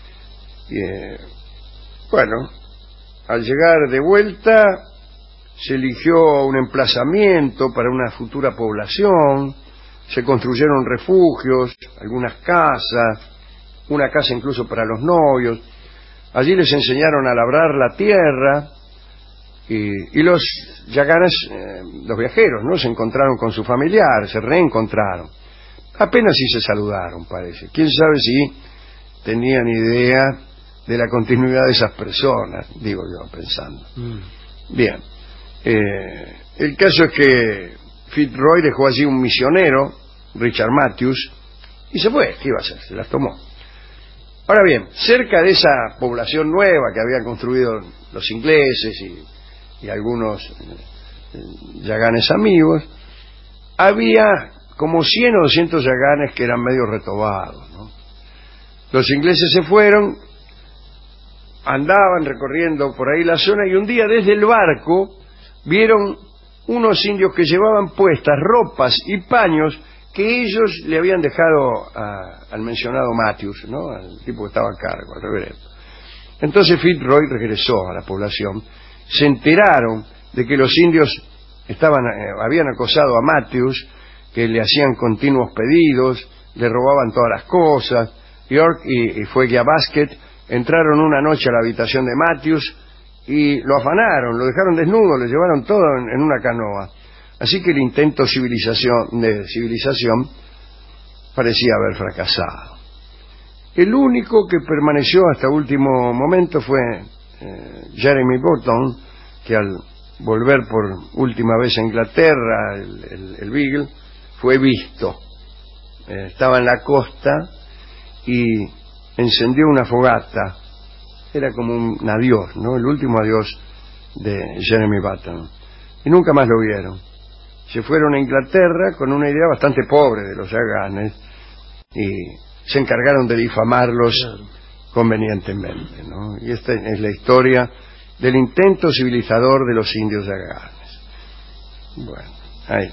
Bueno, al llegar de vuelta se eligió un emplazamiento para una futura población. Se construyeron refugios, algunas casas, una casa incluso para los novios. Allí les enseñaron a labrar la tierra y los yaganes, los viajeros, ¿no? Se encontraron con su familiar, se reencontraron. Apenas si se saludaron, parece. Quién sabe si tenían idea de la continuidad de esas personas, digo yo, pensando. Bien. El caso es que Fitzroy dejó allí un misionero, Richard Matthews, y se fue. ¿Qué iba a hacer? Se las tomó. Ahora bien, cerca de esa población nueva que habían construido los ingleses y algunos yaganes amigos, había como 100 o 200 yaganes que eran medio retobados, ¿no? Los ingleses se fueron, andaban recorriendo por ahí la zona y un día desde el barco vieron unos indios que llevaban puestas ropas y paños que ellos le habían dejado al mencionado Matthews, ¿no? Al tipo que estaba a cargo, al reverendo. Entonces Fitzroy regresó a la población, se enteraron de que los indios habían acosado a Matthews, que le hacían continuos pedidos, le robaban todas las cosas. York y Fueguia Basket entraron una noche a la habitación de Matthews y lo afanaron, lo dejaron desnudo, le llevaron todo en una canoa. Así que el intento de civilización parecía haber fracasado. El único que permaneció hasta último momento fue Jeremy Burton, que al volver por última vez a Inglaterra, el Beagle, fue visto. Estaba en la costa y encendió una fogata. Era como un adiós, ¿no? El último adiós de Jeremy Burton. Y nunca más lo vieron. Se fueron a Inglaterra con una idea bastante pobre de los yaganes y se encargaron de difamarlos convenientemente, ¿no? Y esta es la historia del intento civilizador de los indios yaganes. Bueno,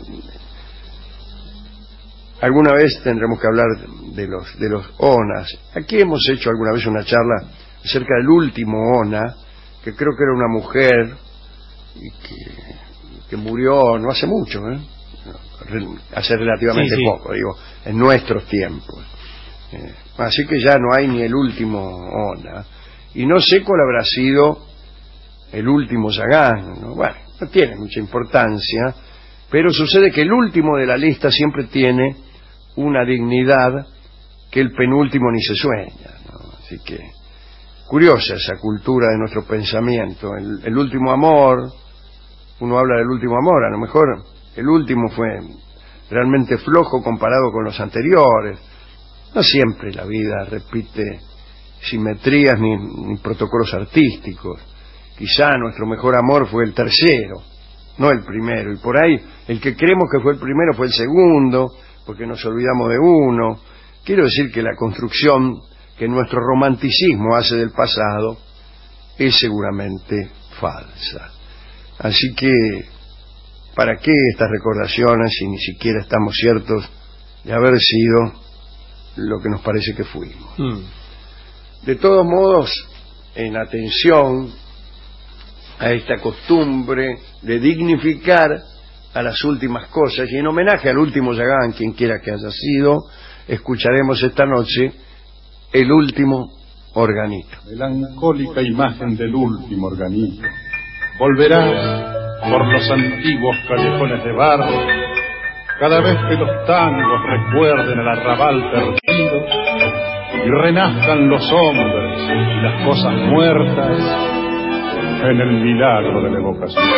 alguna vez tendremos que hablar de los onas. Aquí hemos hecho alguna vez una charla acerca del último ona, que creo que era una mujer y que murió no hace mucho, hace relativamente poco, digo, en nuestros tiempos. Así que ya no hay ni el último ona, y no sé cuál habrá sido el último yagán, ¿no? Bueno, no tiene mucha importancia, pero sucede que el último de la lista siempre tiene una dignidad que el penúltimo ni se sueña, ¿no? Así que curiosa esa cultura de nuestro pensamiento. El último amor, uno habla del último amor, a lo mejor el último fue realmente flojo comparado con los anteriores. No siempre la vida repite simetrías ni protocolos artísticos. Quizá nuestro mejor amor fue el tercero, no el primero, y por ahí el que creemos que fue el primero fue el segundo, porque nos olvidamos de uno. Quiero decir que la construcción que nuestro romanticismo hace del pasado es seguramente falsa. Así que, ¿para qué estas recordaciones si ni siquiera estamos ciertos de haber sido lo que nos parece que fuimos? De todos modos, en atención a esta costumbre de dignificar a las últimas cosas y en homenaje al último yagán, quien quiera que haya sido, escucharemos esta noche el último organito. Melancólica imagen del último organito. Volverás por los antiguos callejones de barro, cada vez que los tangos recuerden el arrabal perdido y renazcan los hombres y las cosas muertas en el milagro de la evocación.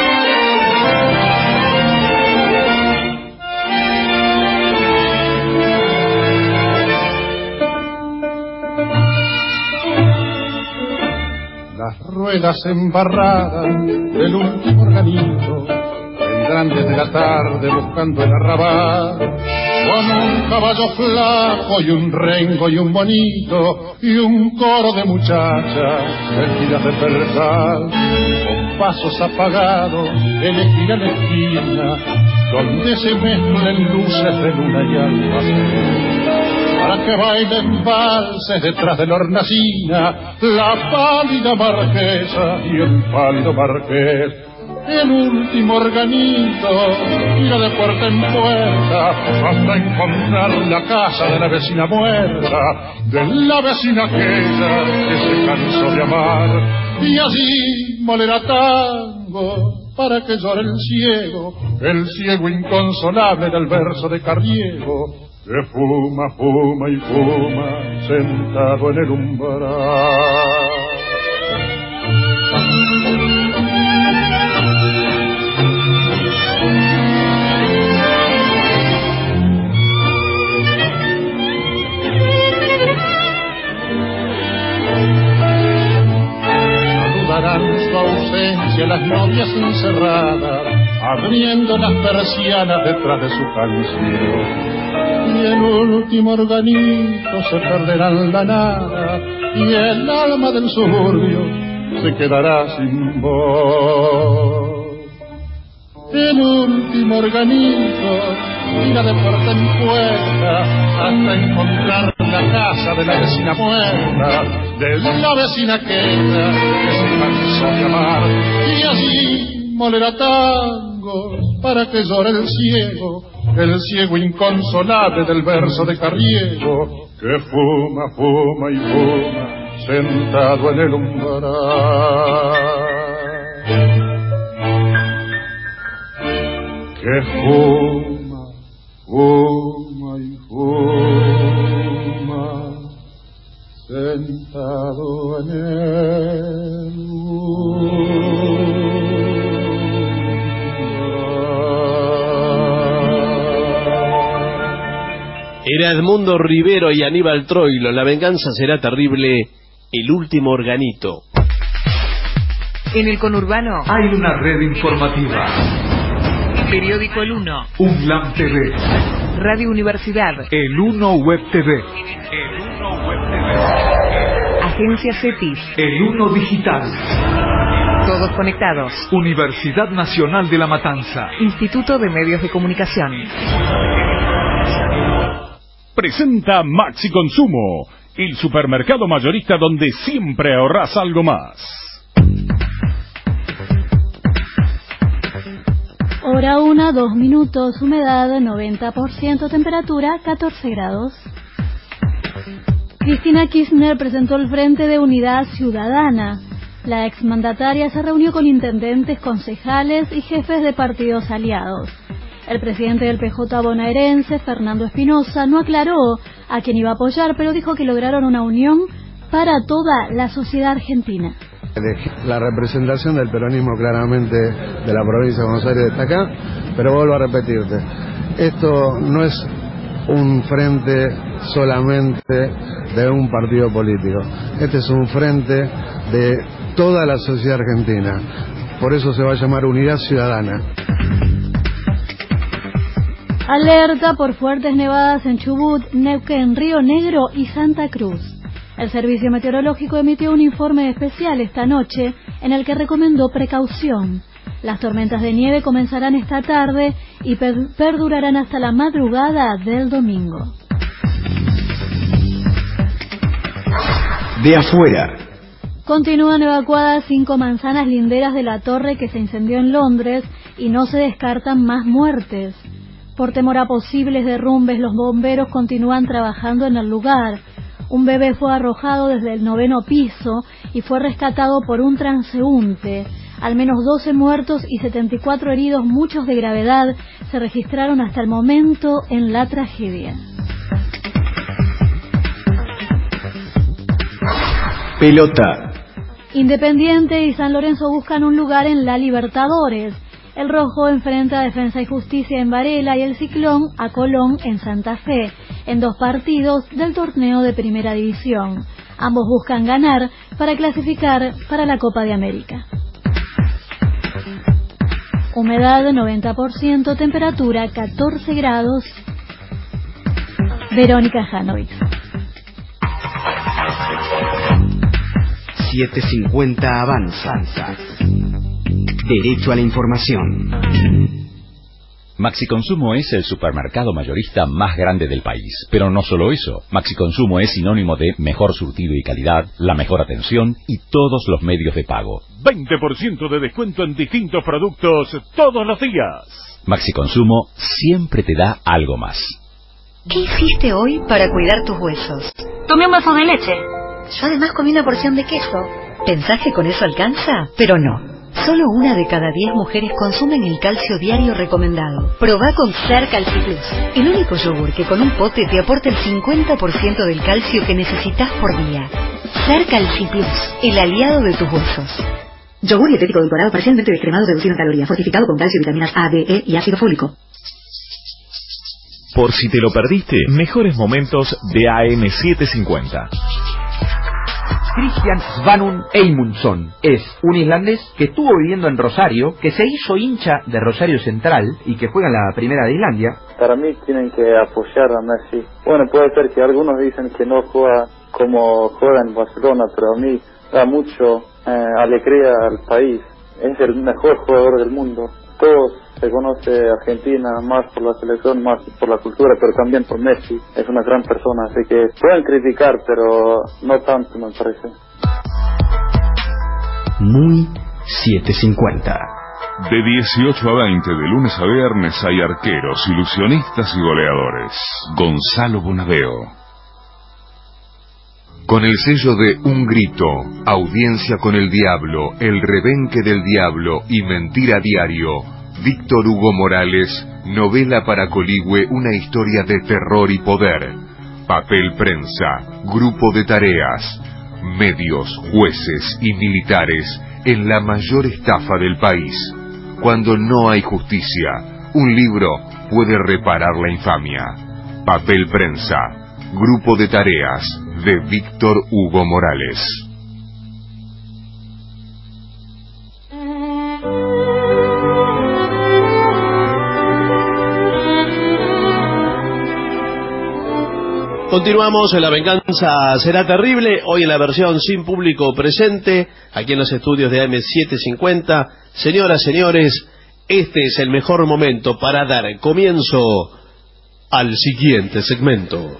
Las ruedas embarradas del último organito vendrán desde la tarde buscando el arrabal, con un caballo flaco y un rengo y un bonito y un coro de muchachas vestidas de percal, con pasos apagados elegirá la esquina donde se mezclen luces de luna y almacén, para que bailen valses detrás de la hornacina la pálida marquesa y el pálido marqués. El último organito irá de puerta en puerta hasta encontrar la casa de la vecina muerta, de la vecina aquella que se cansó de amar, y así molerá tango para que llore el ciego inconsolable del verso de Carriego, que fuma, fuma y fuma sentado en el umbral. encerrada, abriendo las persianas detrás de su canción. Y el último organito se perderá en la nada, y el alma del suburbio se quedará sin voz. El último organito irá de puerta en puerta hasta encontrar la casa de la vecina muerta, de la vecina aquella que se cansó de amar, y allí molerá tangos para que llore el ciego inconsolable del verso de Carriego, que fuma, fuma y fuma sentado en el umbral. Que fuma, fuma y fuma sentado en el umbral. Era Edmundo Rivero y Aníbal Troilo. La venganza será terrible. El último organito. En el conurbano hay una red informativa. Periódico El Uno, UNLAM TV, Radio Universidad, El Uno Web TV, Agencia CETIS, El Uno Digital. Todos conectados. Universidad Nacional de La Matanza. Instituto de Medios de Comunicación. Presenta Maxi Consumo, el supermercado mayorista donde siempre ahorrás algo más. Hora 1, 2 minutos, humedad 90%, temperatura 14 grados. Cristina Kirchner presentó el Frente de Unidad Ciudadana. La exmandataria se reunió con intendentes, concejales y jefes de partidos aliados. El presidente del PJ bonaerense, Fernando Espinosa, no aclaró a quién iba a apoyar, pero dijo que lograron una unión para toda la sociedad argentina. La representación del peronismo claramente de la provincia de Buenos Aires está acá, pero vuelvo a repetirte, esto no es un frente solamente de un partido político, este es un frente de toda la sociedad argentina, por eso se va a llamar Unidad Ciudadana. Alerta por fuertes nevadas en Chubut, Neuquén, Río Negro y Santa Cruz. El Servicio Meteorológico emitió un informe especial esta noche en el que recomendó precaución. Las tormentas de nieve comenzarán esta tarde y perdurarán hasta la madrugada del domingo. De afuera. Continúan evacuadas 5 manzanas linderas de la torre que se incendió en Londres y no se descartan más muertes. Por temor a posibles derrumbes, los bomberos continúan trabajando en el lugar. Un bebé fue arrojado desde el 9º piso y fue rescatado por un transeúnte. Al menos 12 muertos y 74 heridos, muchos de gravedad, se registraron hasta el momento en la tragedia. Pelota. Independiente y San Lorenzo buscan un lugar en la Libertadores. El Rojo enfrenta a Defensa y Justicia en Varela y el Ciclón a Colón en Santa Fe, en 2 partidos del torneo de Primera División. Ambos buscan ganar para clasificar para la Copa de América. Humedad 90%, temperatura 14 grados. Verónica Janovic. 750 avanza. Derecho a la información. Maxi Consumo es el supermercado mayorista más grande del país. Pero no solo eso, Maxi Consumo es sinónimo de mejor surtido y calidad, la mejor atención y todos los medios de pago. 20% de descuento en distintos productos todos los días. Maxi Consumo siempre te da algo más. ¿Qué hiciste hoy para cuidar tus huesos? Tomé un vaso de leche. Yo además comí una porción de queso. ¿Pensás que con eso alcanza? Pero no. Solo 1 de cada 10 mujeres consumen el calcio diario recomendado. Probá con Calciplus, el único yogur que con un pote te aporta el 50% del calcio que necesitas por día. Calciplus, el aliado de tus huesos. Yogur dietético edulcorado parcialmente descremado reducido en calorías, fortificado con calcio, vitaminas A, D, E y ácido fólico. Por si te lo perdiste, mejores momentos de AM750. Christian Svanun Eymundsson. Es un islandés que estuvo viviendo en Rosario, que se hizo hincha de Rosario Central y que juega en la primera de Islandia. Para mí tienen que apoyar a Messi. Bueno, puede ser que algunos dicen que no juega como juega en Barcelona, pero a mí da mucho alegría al país. Es el mejor jugador del mundo. Todos se conoce Argentina más por la selección, más por la cultura, pero también por Messi. Es una gran persona, así que pueden criticar, pero no tanto, me parece. Muy 750. De 18 a 20, de lunes a viernes, hay arqueros, ilusionistas y goleadores. Gonzalo Bonadeo. Con el sello de Un Grito, Audiencia con el Diablo, El Rebenque del Diablo y Mentira Diario, Víctor Hugo Morales, novela para Coligüe, una historia de terror y poder. Papel prensa, grupo de tareas, medios, jueces y militares en la mayor estafa del país. Cuando no hay justicia, un libro puede reparar la infamia. Papel prensa, grupo de tareas de Víctor Hugo Morales. Continuamos en La Venganza Será Terrible, hoy en la versión sin público presente, aquí en los estudios de AM750. Señoras, señores, este es el mejor momento para dar comienzo al siguiente segmento.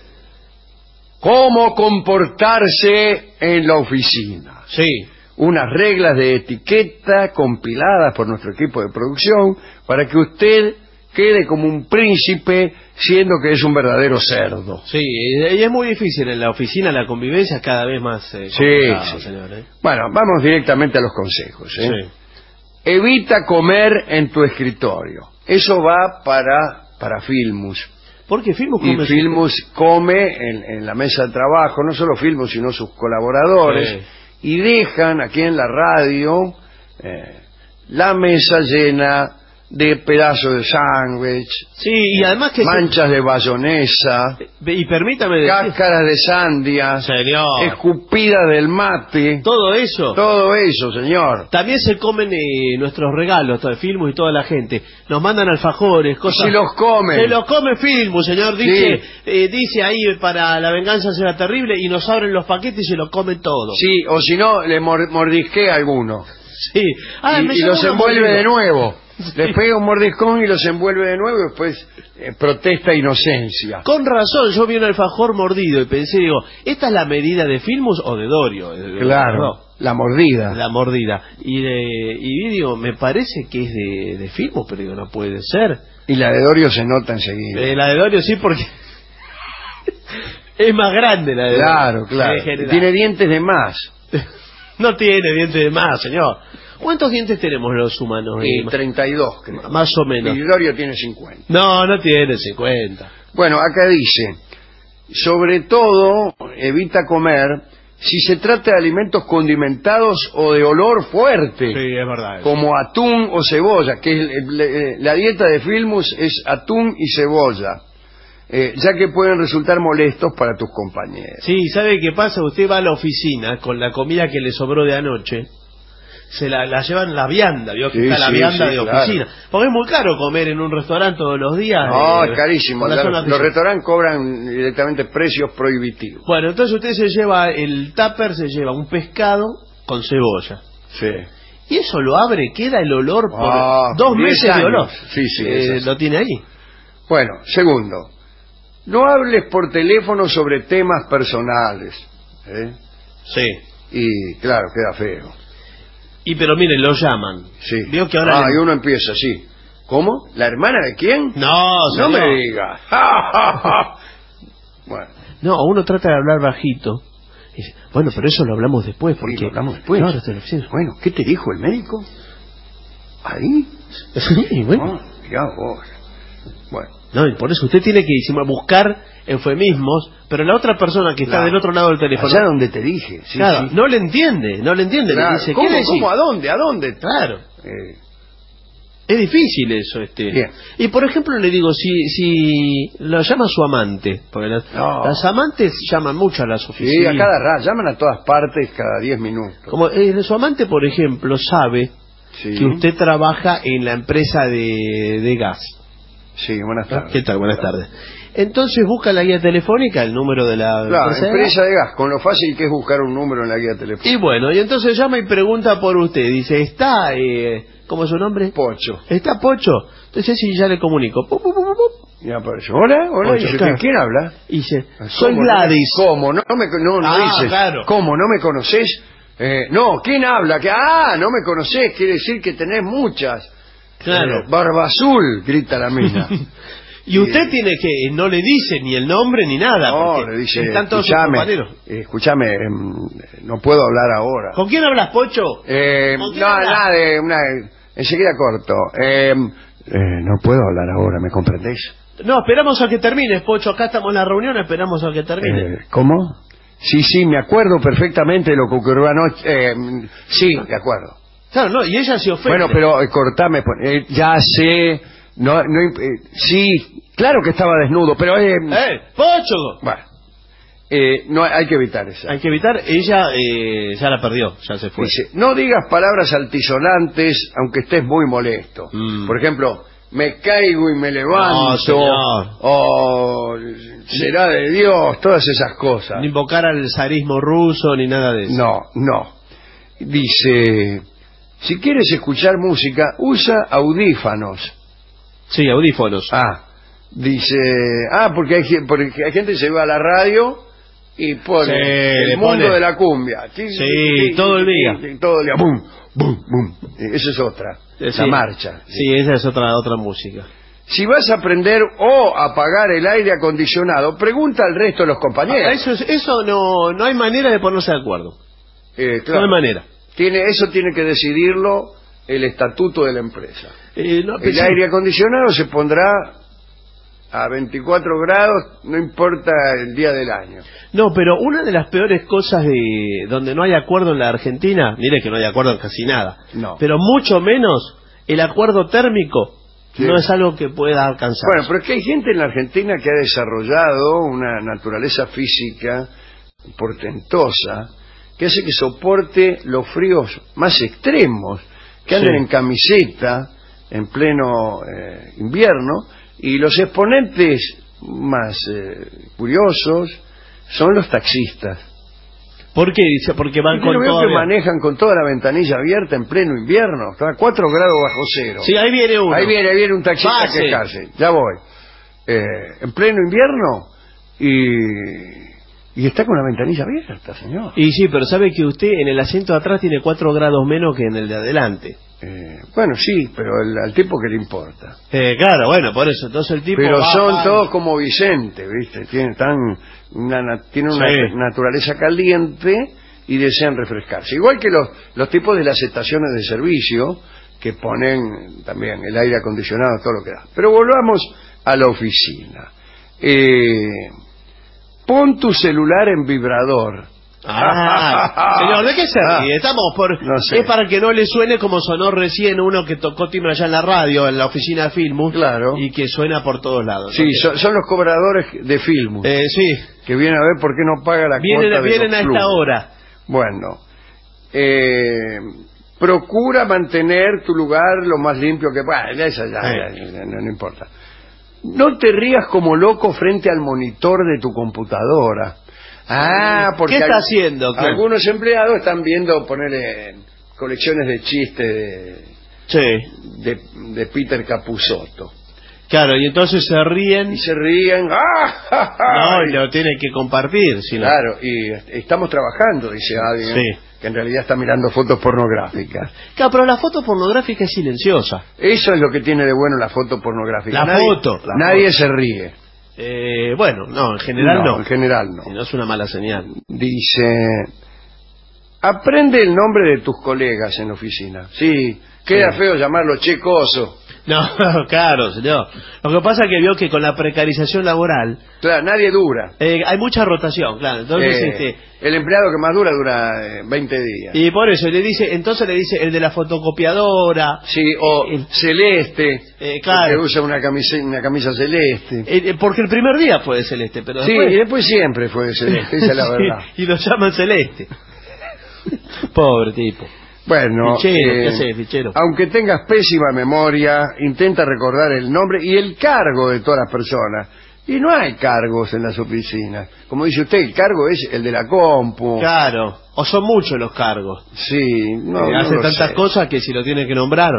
¿Cómo comportarse en la oficina? Sí. Unas reglas de etiqueta compiladas por nuestro equipo de producción para que usted quede como un príncipe, siendo que es un verdadero cerdo. Sí, y es muy difícil en la oficina, la convivencia es cada vez más complicado, sí. señor. Bueno, vamos directamente a los consejos. Sí. Evita comer en tu escritorio. Eso va para Filmus. Porque Filmus come, come en la mesa de trabajo, no solo Filmus, sino sus colaboradores, y dejan aquí en la radio la mesa llena de pedazos de sándwich, y además que manchas de bayonesa, y permítame decir, cáscaras de sandia, señor, escupidas del mate, todo eso, señor. También se comen nuestros regalos, todo Filmus y toda la gente, nos mandan alfajores, cosas. Si los comen, se los come Filmus, señor, dice, dice ahí para La Venganza Será Terrible, y nos abren los paquetes y se los comen todo. Sí, o si no le mordisquea alguno. Sí, y los envuelve de nuevo. Les pega un mordiscón y los envuelve de nuevo y después protesta inocencia. Con razón, yo vi un alfajor mordido y pensé, digo, ¿esta es la medida de Filmus o de Dorio? Claro, la mordida. La mordida. Y digo, me parece que es de Filmus, pero digo, no puede ser. Y la de Dorio se nota enseguida. La de Dorio sí, porque es más grande la de Dorio. Claro. Tiene dientes de más. No tiene dientes de más, señor. ¿Cuántos dientes tenemos los humanos? 32, creo. Más o menos. Y Dorio tiene 50. No tiene 50. Bueno, acá dice, sobre todo, evita comer si se trata de alimentos condimentados o de olor fuerte. Sí, es verdad. Como atún o cebolla, que la dieta de Filmus es atún y cebolla. Ya que pueden resultar molestos para tus compañeros. Sí, ¿sabe qué pasa? Usted va a la oficina con la comida que le sobró de anoche, se la llevan la vianda, ¿vio? Que está la vianda de oficina. Claro. Porque es muy caro comer en un restaurante todos los días. No, es carísimo. Los restaurantes cobran directamente precios prohibitivos. Bueno, entonces usted se lleva el tupper, se lleva un pescado con cebolla. Sí. Y eso lo abre, queda el olor por 2 meses de olor. Sí, lo tiene ahí. Bueno, segundo, no hables por teléfono sobre temas personales. Sí. Y claro, queda feo. Pero mire, lo llaman. Sí. ¿Vio que ahora y uno empieza así. ¿Cómo? ¿La hermana de quién? No, no me diga. Bueno. No, uno trata de hablar bajito. Dice, bueno, pero eso lo hablamos después. Porque lo hablamos después. Claro, bueno, ¿qué te dijo el médico? ¿Ahí? Sí, bueno. Ya vos. Bueno. No, y por eso usted tiene que buscar eufemismos, pero la otra persona que está del otro lado del teléfono, allá donde te dije, claro, no le entiende, claro. Le dice, ¿Cómo? ¿A dónde? Claro. Es difícil eso, Bien. Y por ejemplo le digo, si lo llama su amante, porque las amantes llaman mucho a las oficinas. Sí, a cada rato, llaman a todas partes cada 10 minutos. Como su amante, por ejemplo, sabe que usted trabaja en la empresa de gas. Sí, buenas tardes. ¿Qué tal? Buenas tardes. Entonces busca la guía telefónica, el número de la empresa de gas, con lo fácil que es buscar un número en la guía telefónica. Y bueno, y entonces llama y pregunta por usted. Dice, ¿está, cómo es su nombre? Pocho. ¿Está Pocho? Entonces sí, ya le comunico. Y apareció, hola, Pocho, dice, claro. ¿quién habla? Y dice, soy Gladys. ¿Cómo? No dices. Claro. ¿Cómo? ¿No me conocés? No, ¿quién habla? No me conocés, quiere decir que tenés muchas. Claro. Barba azul, grita la mina. Y usted tiene que, no le dice ni el nombre ni nada. No, le dice, están todos sus compañeros. Escúchame, no puedo hablar ahora. ¿Con quién hablas, Pocho? Nada de enseguida corto. No puedo hablar ahora, ¿me comprendés? No, esperamos a que termines, Pocho. Acá estamos en la reunión, esperamos a que termine. ¿Cómo? Sí, me acuerdo perfectamente lo que ocurrió anoche. Sí, de acuerdo. Claro, no, y ella se ofende. Bueno, pero cortame, ya sé. Sí, claro que estaba desnudo, pero... ¡Pocho! Bueno, no, hay que evitar eso. Hay que evitar, ella ya la perdió, ya se fue. Dice, no digas palabras altisonantes aunque estés muy molesto. Por ejemplo, me caigo y me levanto, o será de Dios, todas esas cosas. Ni invocar al zarismo ruso, ni nada de eso. No. Dice, si quieres escuchar música, usa audífonos. Sí, audífonos. Dice, porque hay gente que se va a la radio y pone el mundo de la cumbia. Sí, todo el día. Todo el día, bum, bum, bum. Esa es otra, la marcha. Sí, esa es otra música. Si vas a prender o apagar el aire acondicionado, pregunta al resto de los compañeros. Eso no hay manera de ponerse de acuerdo. Claro. No hay manera. Eso tiene que decidirlo el estatuto de la empresa. El aire acondicionado se pondrá a 24 grados, no importa el día del año. No, pero una de las peores cosas de donde no hay acuerdo en la Argentina, mire que no hay acuerdo en casi nada, pero mucho menos el acuerdo térmico no es algo que pueda alcanzar. Bueno, pero es que hay gente en la Argentina que ha desarrollado una naturaleza física portentosa que hace que soporte los fríos más extremos, que anden en camiseta en pleno invierno, y los exponentes más curiosos son los taxistas. ¿Por qué? Dice, porque van con todo. Que manejan con toda la ventanilla abierta en pleno invierno, está a 4 grados bajo cero. Sí, ahí viene uno. Ahí viene un taxista a quejarse. Ya voy. En pleno invierno y está con la ventanilla abierta, señor. Y sí, pero sabe que usted en el asiento de atrás tiene 4 grados menos que en el de adelante. Bueno, sí, pero al tipo que le importa. Claro, bueno, por eso. Entonces el tipo pero son todos como Vicente, ¿viste? Tienen una naturaleza caliente y desean refrescarse. Igual que los tipos de las estaciones de servicio que ponen también el aire acondicionado, todo lo que da. Pero volvamos a la oficina. Pon tu celular en vibrador. Señor, ¿de qué se ríe? No sé. Es para que no le suene como sonó recién uno que tocó timbre allá en la radio, en la oficina de Filmus, y que suena por todos lados. Sí, son los cobradores de Filmus. Sí. Que vienen a ver por qué no paga la cuota. Vienen a esta hora. Bueno, procura mantener tu lugar lo más limpio que puedas. No importa. No te rías como loco frente al monitor de tu computadora. Porque ¿qué está haciendo? Algunos empleados están viendo, ponerle colecciones de chistes de Peter Capusotto. Claro, y entonces se ríen. No, y lo tienen que compartir. Claro, y estamos trabajando, dice alguien, que en realidad está mirando fotos pornográficas. Claro, pero la foto pornográfica es silenciosa. Eso es lo que tiene de bueno la foto pornográfica. Nadie se ríe. Bueno, no, en general no. En general no. Si no es una mala señal. Dice, aprende el nombre de tus colegas en la oficina. Sí, queda feo llamarlo Che Coso. No, claro, señor. Lo que pasa es que vio que con la precarización laboral... Claro, nadie dura. Hay mucha rotación, claro. Entonces, el empleado que más dura 20 días. Y por eso entonces le dice el de la fotocopiadora. Sí, o celeste, claro. que usa una camisa celeste. Porque el primer día fue de celeste, pero sí, después... y después siempre fue de celeste, esa es la verdad. Y lo llaman celeste. Pobre tipo. Bueno, fichero, ¿qué hace, fichero? Aunque tengas pésima memoria, intenta recordar el nombre y el cargo de todas las personas. Y no hay cargos en las oficinas. Como dice usted, el cargo es el de la compu. Claro, o son muchos los cargos. Sí, no hace lo tantas sé. cosas que si lo tiene que nombrar.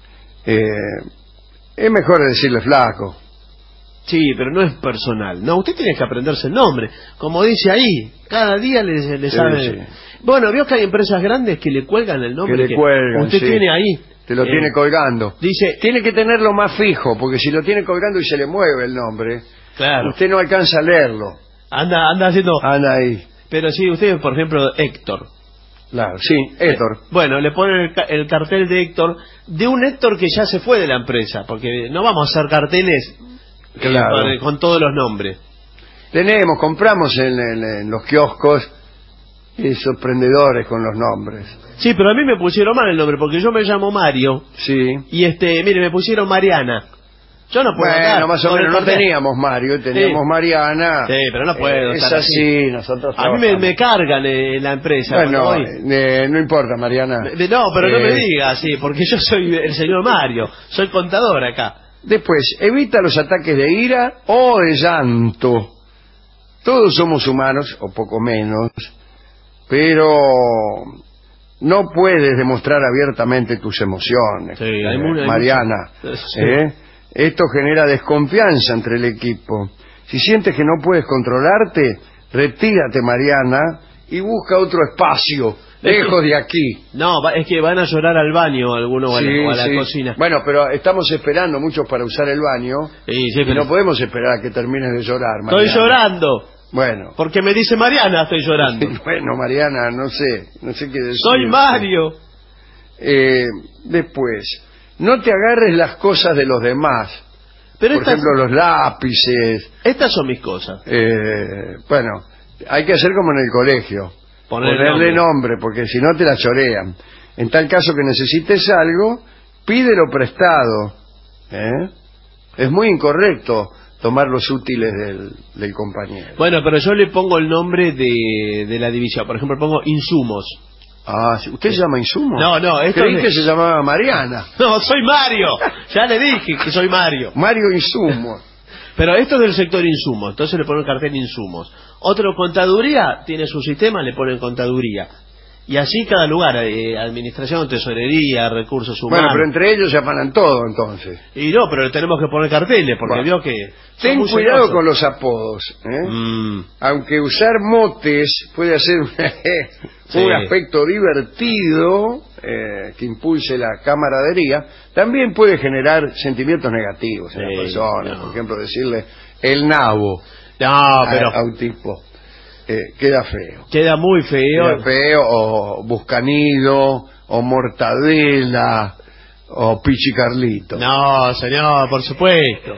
Es mejor decirle flaco. Sí, pero no es personal. No, usted tiene que aprenderse el nombre. Como dice ahí, cada día le sabe... Sí. Bueno, vio que hay empresas grandes que le cuelgan el nombre. Que le cuelgan, usted sí. tiene ahí. Te lo tiene colgando. Dice... Tiene que tenerlo más fijo, porque si lo tiene colgando y se le mueve el nombre, claro, usted no alcanza a leerlo. Anda haciendo... Anda ahí. Pero si usted, por ejemplo, Héctor. Claro, sí, Héctor. Bueno, le ponen el cartel de Héctor, de un Héctor que ya se fue de la empresa, porque no vamos a hacer carteles con todos los nombres. Compramos en los kioscos esos prendedores con los nombres. Sí, pero a mí me pusieron mal el nombre, porque yo me llamo Mario. Sí. Y mire, me pusieron Mariana. Yo no puedo Bueno, más o menos no teníamos Mario, teníamos Mariana. Sí, pero no puedo. Es así, nosotros a mí me cargan la empresa. Bueno, no importa, Mariana. No, pero no me diga así, porque yo soy el señor Mario, soy contador acá. Después, evita los ataques de ira o de llanto. Todos somos humanos, o poco menos, pero no puedes demostrar abiertamente tus emociones, Mariana. Esto genera desconfianza entre el equipo. Si sientes que no puedes controlarte, retírate, Mariana, y busca otro espacio, lejos de aquí. No, es que van a llorar al baño algunos, sí, o a la cocina. Bueno, pero estamos esperando muchos para usar el baño, y no podemos esperar a que termines de llorar, Mariana. Estoy llorando. Bueno. Porque me dice Mariana, estoy llorando. Bueno, Mariana, no sé qué decir. Soy Mario. Después, no te agarres las cosas de los demás. Pero por ejemplo, los lápices. Estas son mis cosas. Bueno, hay que hacer como en el colegio. Ponerle nombre, porque si no te la chorean. En tal caso que necesites algo, pídelo prestado. Es muy incorrecto tomar los útiles del compañero. Bueno, pero yo le pongo el nombre de la división. Por ejemplo, pongo insumos. Ah, ¿usted se llama Insumo? No, creí que se llamaba Mariana. No, soy Mario. Ya le dije que soy Mario. Mario Insumo. Pero esto es del sector insumos, entonces le ponen cartel insumos. Otro, contaduría, tiene su sistema, le ponen contaduría. Y así cada lugar, administración, tesorería, recursos humanos. Bueno, pero entre ellos se afanan todo, entonces. Y no, pero tenemos que poner carteles, porque vio que... Ten cuidado con los apodos, Aunque usar motes puede hacer un aspecto divertido que impulse la camaradería, también puede generar sentimientos negativos en la persona. Por ejemplo, decirle el nabo a un tipo. Queda feo. Queda muy feo. Queda feo, o Buscanido, o Mortadela, o Pichi Carlito. No, señor, por supuesto.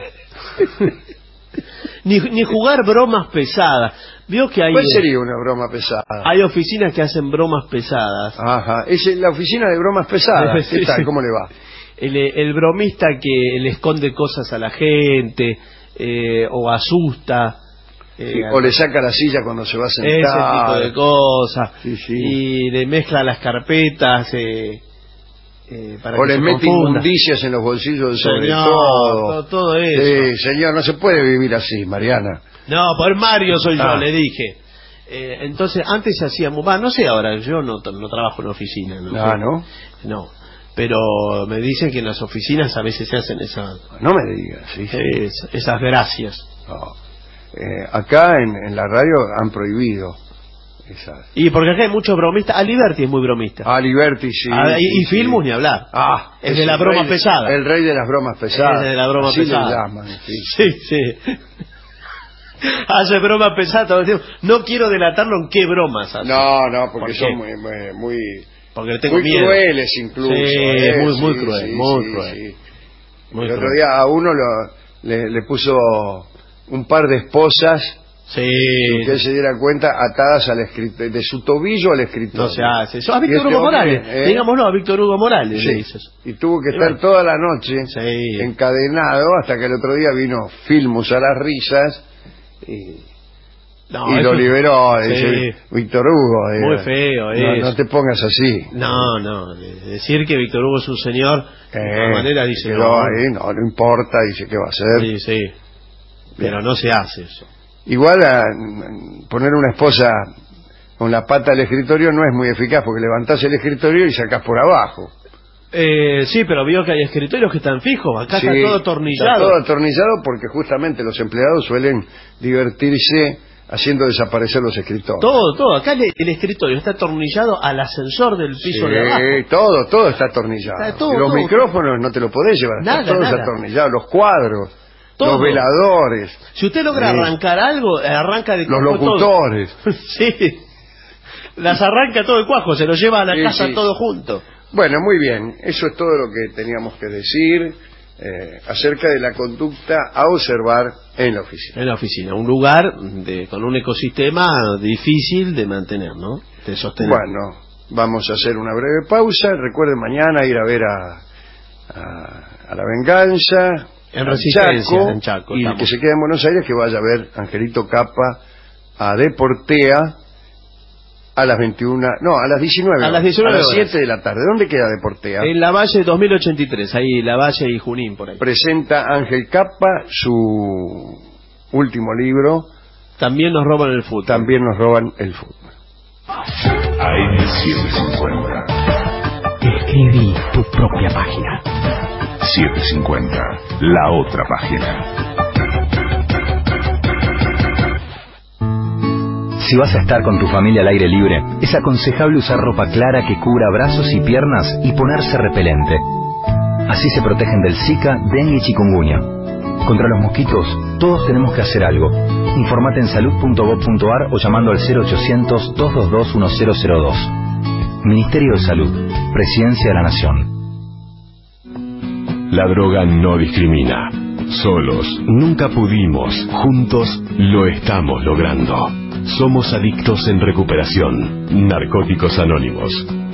ni jugar bromas pesadas. Vio que hay... ¿Cuál sería una broma pesada? Hay oficinas que hacen bromas pesadas. Ajá, es la oficina de bromas pesadas. ¿Qué tal? ¿Cómo le va? El bromista que le esconde cosas a la gente, o asusta... o le saca la silla cuando se va a sentar. Ese tipo de cosas. Sí. Y le mezcla las carpetas para o que le se mete confunda. Inmundicias en los bolsillos del sobre todo eso. Sí, señor, no se puede vivir así, Mariana. No, por Mario soy yo, le dije. Entonces, antes se hacía... no sé ahora, yo no trabajo en oficina. No, pero me dicen que en las oficinas a veces se hacen esas... No me digas, sí. Esas gracias. No. Acá en la radio han prohibido esas. Y porque acá hay muchos bromistas. Aliberti es muy bromista. Aliberti, sí. Y Filmus ni hablar. Es de la broma pesada. El rey de las bromas pesadas. Es de la broma pesada. Le llaman, sí. Hace bromas pesadas todo el tiempo. No quiero delatarlo en qué bromas hace. No, porque son muy porque tengo miedo. Crueles incluso. Sí, muy cruel. Muy el otro cruel. día a uno le puso un par de esposas sin que él se diera cuenta, atadas de su tobillo al escritorio. No se hace eso. A Y Víctor este Hugo hombre, Morales, digámoslo, a Víctor Hugo Morales sí, le hizo eso. y tuvo que Y estar bueno. toda la noche encadenado hasta que el otro día vino Filmus a las risas y eso- lo liberó. Sí. Dice, Víctor Hugo, Muy feo no, eso. no te pongas así. No, decir que Víctor Hugo es un señor, de alguna manera dice quedó no. ahí, no importa, dice qué va a hacer. Sí, pero no se hace eso. Igual poner una esposa con la pata al escritorio no es muy eficaz porque levantás el escritorio y sacás por abajo. Sí, pero vio que hay escritorios que están fijos, acá Sí, está todo atornillado. Está todo atornillado porque justamente los empleados suelen divertirse haciendo desaparecer los escritorios. Todo, acá el escritorio está atornillado al ascensor del piso de abajo. Todo está atornillado. Está todo, Y los todo. micrófonos no te lo podés llevar, Nada, está todo nada. atornillado, los cuadros, Todo. los veladores, Si usted logra Sí. arrancar algo, arranca de los cuajo todo. locutores. Sí, las arranca todo de cuajo, se lo lleva a la Sí, casa sí. todo junto. Bueno, muy bien, eso es todo lo que teníamos que decir acerca de la conducta a observar en la oficina. En la oficina, un lugar con un ecosistema difícil de mantener, ¿no? De sostener. Bueno, vamos a hacer una breve pausa. Recuerden mañana ir a ver a La Venganza En al Resistencia, Chaco, en Chaco, y el estamos. que se quede en Buenos Aires que vaya a ver Angelito Capa a Deportea a las 21, no, a las 19 A las 19 a las horas. 7 de la tarde. ¿Dónde queda Deportea? En la Valle 2083, ahí la Valle y Junín por ahí. Presenta Ángel Capa su último libro. También nos roban el fútbol. También nos roban el fútbol. AM750. Escribí tu propia página. 750. La otra página. Si vas a estar con tu familia al aire libre, es aconsejable usar ropa clara que cubra brazos y piernas y ponerse repelente. Así se protegen del Zika, dengue y chikungunya. Contra los mosquitos, todos tenemos que hacer algo. Informate en salud.gov.ar o llamando al 0800-222-1002. Ministerio de Salud, Presidencia de la Nación. La droga no discrimina. Solos nunca pudimos, juntos lo estamos logrando. Somos adictos en recuperación. Narcóticos Anónimos.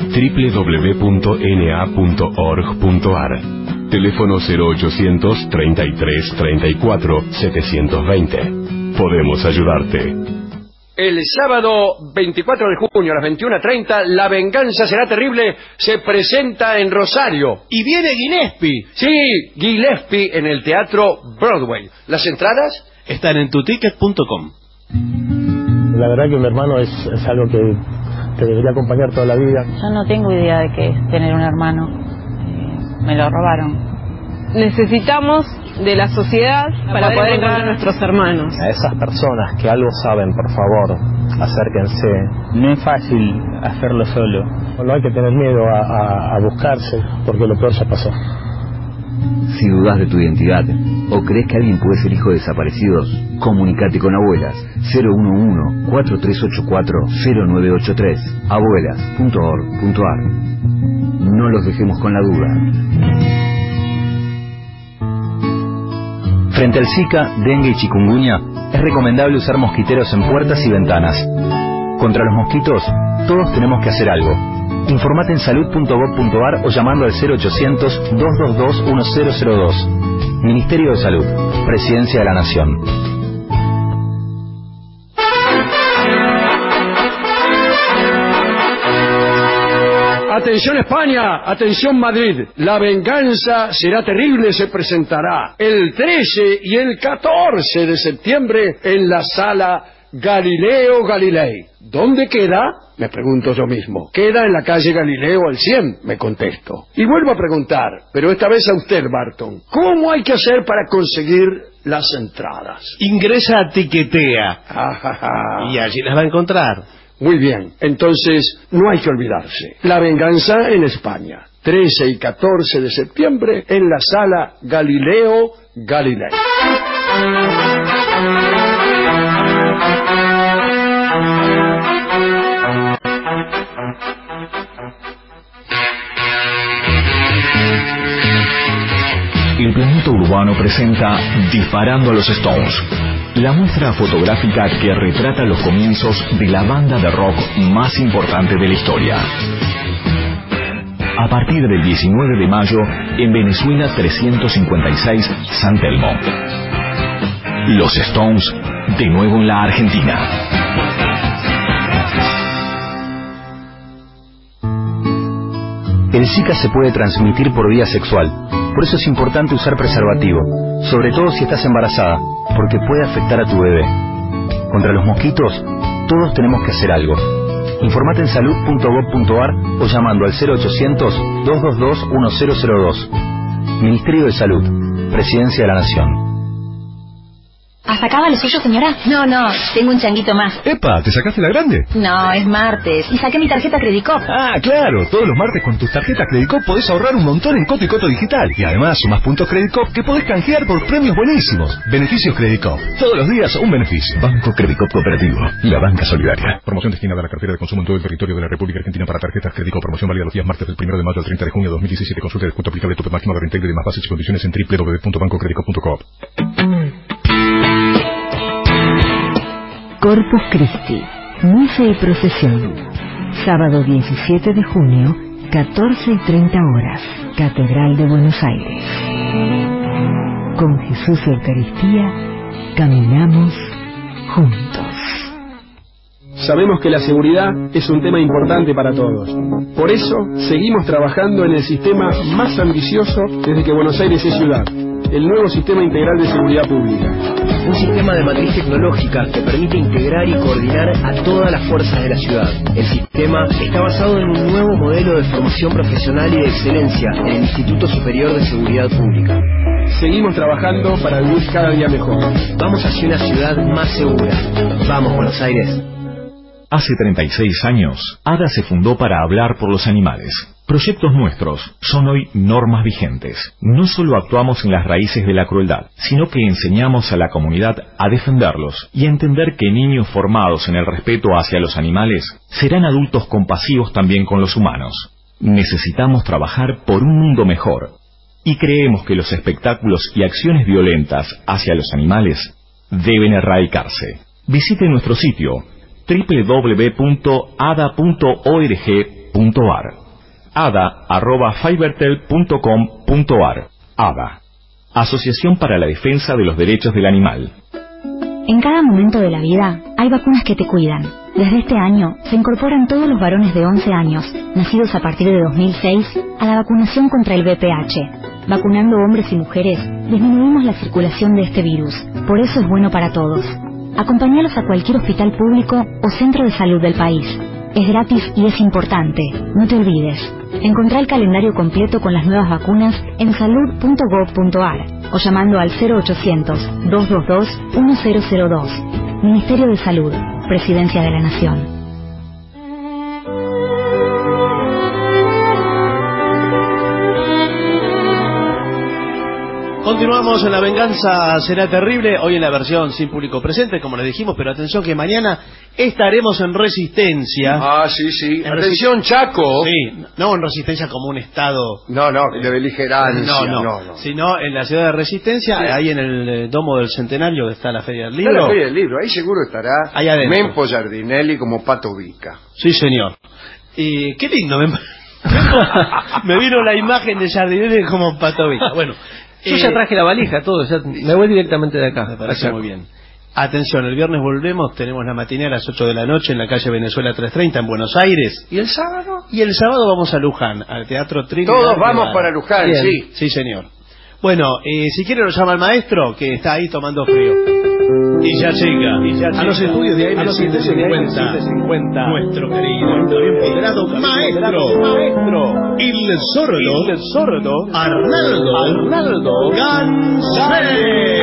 www.na.org.ar. Teléfono 0800 33 34 720. Podemos ayudarte. El sábado 24 de junio a las 21:30, La Venganza será terrible, se presenta en Rosario. Y viene Gillespie. Sí, Gillespie en el Teatro Broadway. ¿Las entradas? Están en tuticket.com. La verdad que mi hermano es algo que te debería acompañar toda la vida. Yo no tengo idea de qué es tener un hermano. Me lo robaron. Necesitamos de la sociedad para poder encontrar a nuestros hermanos. A esas personas que algo saben, por favor, acérquense. No es fácil hacerlo solo. No hay que tener miedo a buscarse, porque lo peor ya pasó. Si dudas de tu identidad o crees que alguien puede ser hijo de desaparecidos, comunícate con Abuelas 011-4384-0983 abuelas.org.ar. No los dejemos con la duda. Frente al Zika, dengue y chikungunya, es recomendable usar mosquiteros en puertas y ventanas. Contra los mosquitos, todos tenemos que hacer algo. Informate en salud.gov.ar o llamando al 0800-222-1002. Ministerio de Salud, Presidencia de la Nación. Atención España, atención Madrid, La Venganza será terrible se presentará el 13 y el 14 de septiembre en la Sala Galileo Galilei. ¿Dónde queda? Me pregunto yo mismo. Queda en la calle Galileo al 100, me contesto. Y vuelvo a preguntar, pero esta vez a usted, Barton, ¿cómo hay que hacer para conseguir las entradas? Ingresa a Tiquetea y allí las va a encontrar. Muy bien, entonces no hay que olvidarse. La Venganza en España, 13 y 14 de septiembre en la Sala Galileo Galilei. El planeta peruano presenta Disparando a los Stones, la muestra fotográfica que retrata los comienzos de la banda de rock más importante de la historia. A partir del 19 de mayo, en Venezuela 356, San Telmo. Los Stones, de nuevo en la Argentina. El Zika se puede transmitir por vía sexual, por eso es importante usar preservativo, sobre todo si estás embarazada, porque puede afectar a tu bebé. Contra los mosquitos, todos tenemos que hacer algo. Informate en salud.gov.ar o llamando al 0800-222-1002. Ministerio de Salud, Presidencia de la Nación. ¿Hasta acaba lo suyo, señora? No, tengo un changuito más. ¡Epa! ¿Te sacaste la grande? No, es martes y saqué mi tarjeta Credicop. Ah, claro. Todos los martes con tus tarjetas Credicop podés ahorrar un montón en Coto y Coto Digital. Y además sumás puntos Credicop que podés canjear por premios buenísimos. Beneficios Credicop. Todos los días un beneficio. Banco Credicop Cooperativo. La banca solidaria. Promoción destinada a la cartera de consumo en todo el territorio de la República Argentina para tarjetas Credicop. Promoción válida los días martes del 1 de mayo al 30 de junio de 2017. Consulta de descuento aplicable, tope máximo de renta y demás bases y condiciones en www.bancocredicop.com. Corpus Christi, Misa y Procesión. Sábado 17 de junio, 14:30 horas, Catedral de Buenos Aires. Con Jesús y Eucaristía, caminamos juntos. Sabemos que la seguridad es un tema importante para todos. Por eso, seguimos trabajando en el sistema más ambicioso desde que Buenos Aires es ciudad. El nuevo Sistema Integral de Seguridad Pública. Un sistema de matriz tecnológica que permite integrar y coordinar a todas las fuerzas de la ciudad. El sistema está basado en un nuevo modelo de formación profesional y de excelencia en el Instituto Superior de Seguridad Pública. Seguimos trabajando para vivir cada día mejor. Vamos hacia una ciudad más segura. Vamos, Buenos Aires. Hace 36 años, ADA se fundó para hablar por los animales. Proyectos nuestros son hoy normas vigentes. No solo actuamos en las raíces de la crueldad, sino que enseñamos a la comunidad a defenderlos y a entender que niños formados en el respeto hacia los animales serán adultos compasivos también con los humanos. Necesitamos trabajar por un mundo mejor y creemos que los espectáculos y acciones violentas hacia los animales deben erradicarse. Visite nuestro sitio www.ada.org.ar ada@fibertel.com.ar. ADA, Asociación para la Defensa de los Derechos del Animal. En cada momento de la vida hay vacunas que te cuidan. Desde este año se incorporan todos los varones de 11 años, nacidos a partir de 2006, a la vacunación contra el VPH. Vacunando hombres y mujeres, disminuimos la circulación de este virus. Por eso es bueno para todos. Acompáñalos a cualquier hospital público o centro de salud del país. Es gratis y es importante. No te olvides. Encontrá el calendario completo con las nuevas vacunas en salud.gov.ar o llamando al 0800-222-1002. Ministerio de Salud, Presidencia de la Nación. Continuamos en La Venganza Será Terrible, hoy en la versión sin público presente, como les dijimos, pero atención que mañana estaremos en Resistencia. Ah, sí. Atención, Chaco. Sí, no en Resistencia como un estado... No, de beligerancia. No. Sino en la ciudad de Resistencia, sí. Ahí en el Domo del Centenario, que está la Feria del Libro. Está la Feria del Libro, ahí seguro estará ahí adentro. Mempo Giardinelli como Pato Vica. Sí, señor. Y qué lindo, me vino la imagen de Giardinelli como Pato Vica. Bueno... Yo ya traje la valija, todo, ya me voy directamente de acá. Me parece muy bien. Atención, el viernes volvemos, tenemos la matinée a las 8 de la noche en la calle Venezuela 330 en Buenos Aires. ¿Y el sábado? Y el sábado vamos a Luján, al Teatro Trinidad. Todos vamos para Luján, bien. Sí. Sí, señor. Bueno, si quiere lo llama el maestro, que está ahí tomando frío. Y ya llega a los estudios de AM750 nuestro querido, empoderado maestro, el sordo Arnaldo Gansé.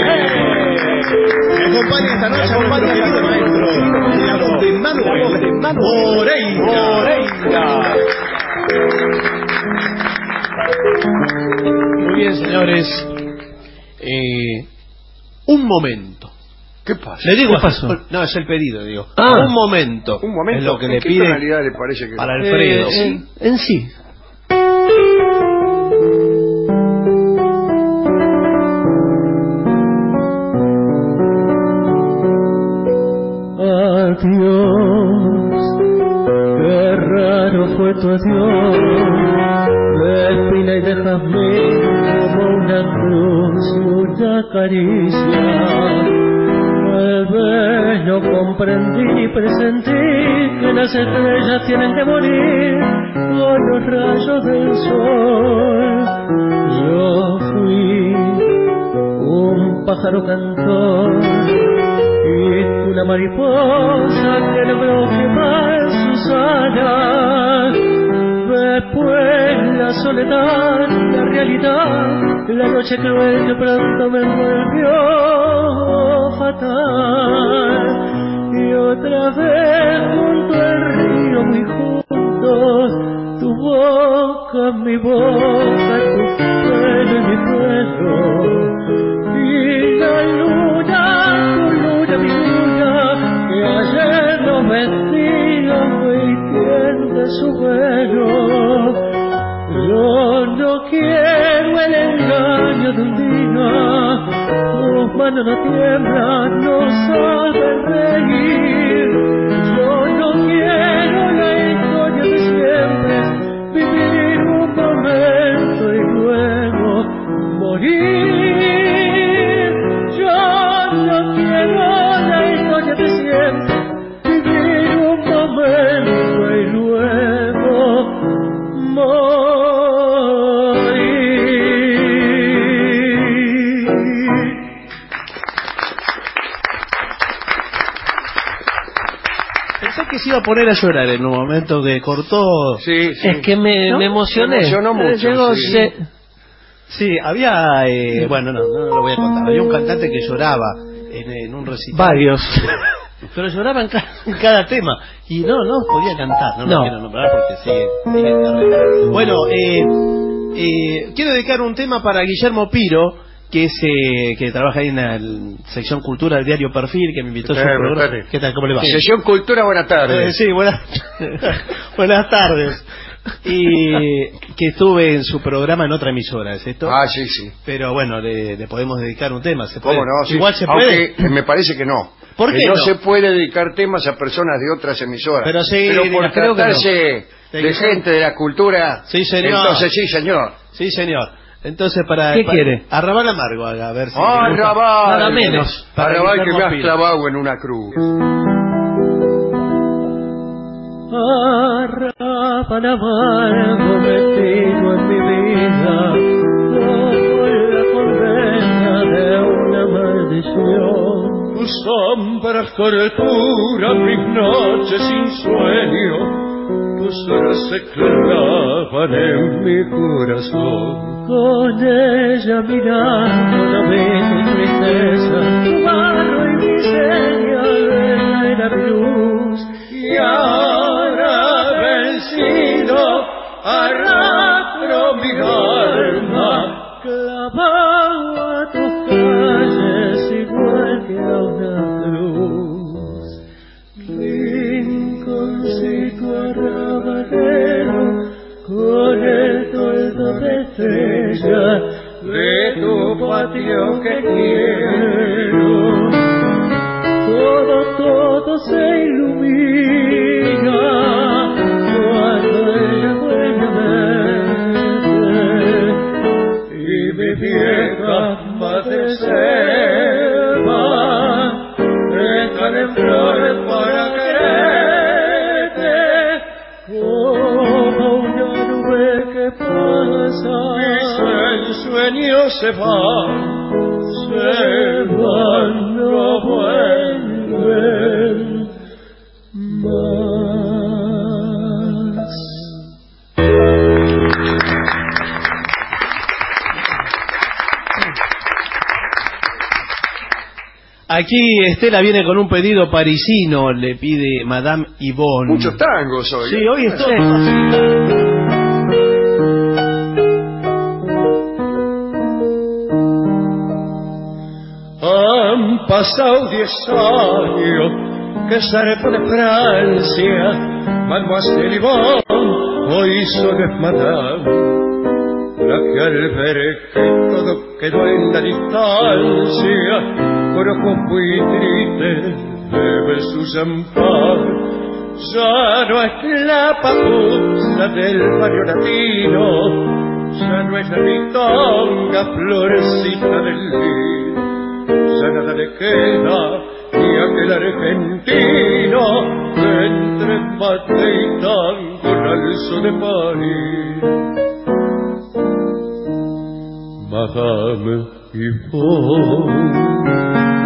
Me acompaña esta noche nuestro querido maestro, la voz de Manuel Moreira. Muy bien, señores. Un momento. ¿Qué pasa? Le digo, ¿qué pasó? No, es el pedido, digo. Un momento. Es lo que le ¿qué pide tonalidad le parece que para Alfredo. En sí. adiós, qué raro fue tu adiós, de espina y de jazmín como una cruz y una caricia. Tal vez no comprendí ni presentí que las estrellas tienen que morir con los rayos del sol. Yo fui un pájaro cantor y tú la mariposa que logró quemar sus alas. Después la soledad, la realidad, la noche cruel que pronto me envolvió fatal. Y otra vez junto al río muy juntos, tu boca, mi boca, tu pelo y mi pelo. Y la luna, tu luna, mi luna, que ayer nos vestía de su velo. Yo no quiero el engaño de un día, tus manos no tiemblan, no saben reír. Yo no quiero la historia de siempre, vivir un momento y luego morir. Yo no quiero la historia de siempre, vivir un momento y luego morir. Pensé que se iba a poner a llorar en un momento que cortó. Sí, sí. Es que me emocioné. Me emocionó mucho. Sí, había... bueno, no lo voy a contar. Había un cantante que lloraba en un recital. Varios. Pero lloraba en cada tema. Y no podía cantar. No lo quiero nombrar porque sigue en carrera. Bueno, quiero dedicar un tema para Guillermo Piro, que es que trabaja ahí en la sección Cultura del diario Perfil, que me invitó a su programa. ¿Qué tal? ¿Cómo le va? Sección Cultura, buenas tardes. Sí, buenas tardes. Y que estuve en su programa en otra emisora, ¿es esto? Ah, sí, sí. Pero bueno, le podemos dedicar un tema. ¿Se puede? ¿Cómo no? Sí. Igual se puede. Aunque me parece que no. ¿Por qué no se puede dedicar temas a personas de otras emisoras. Pero sí, pero por creo tratarse de gente de la cultura. Sí, señor. Entonces sí, señor. Sí, señor. Entonces ¿Qué quiere? Arrabal Amargo, a ver si... Arrabal. Nada menos. Arrabal que me has clavado en una cruz. Arrabal amargo metido en mi vida, como la condena de una maldición. Tus sombras torturan mis noches sin sueño, tus horas se clavan en mi corazón. Con ella mirando no vi tu tristeza, tu barro y miseria era mi luz. Y ahora vencido arrastro mi alma, clavado a tus calles igual que a una cruz. Rinconcito arrabalero, con el toldo de estrella de tu patio que quiero, todo se ilumina cuando ella vuelve a verte, y mi vieja madre selva dejan en flores para quererte, como una nube que pasa, mis sueños se van, no vuelven más. Aquí Estela viene con un pedido parisino, le pide Madame Yvonne. Muchos tangos hoy. Sí, hoy es todo fácil. Han pasado 10 años que zarpó de Francia, Mademoiselle Yvonne, hoy solo es Madame. La que al ver que todo quedó en la distancia, con ojos muy tristes de sirve su champán. Ya no es la papusa del barrio latino, ya no es la ritonga florecita del lino, ya nada le queda ni aquel argentino que entre mate y tango el alzo de París. Madame Yvonne,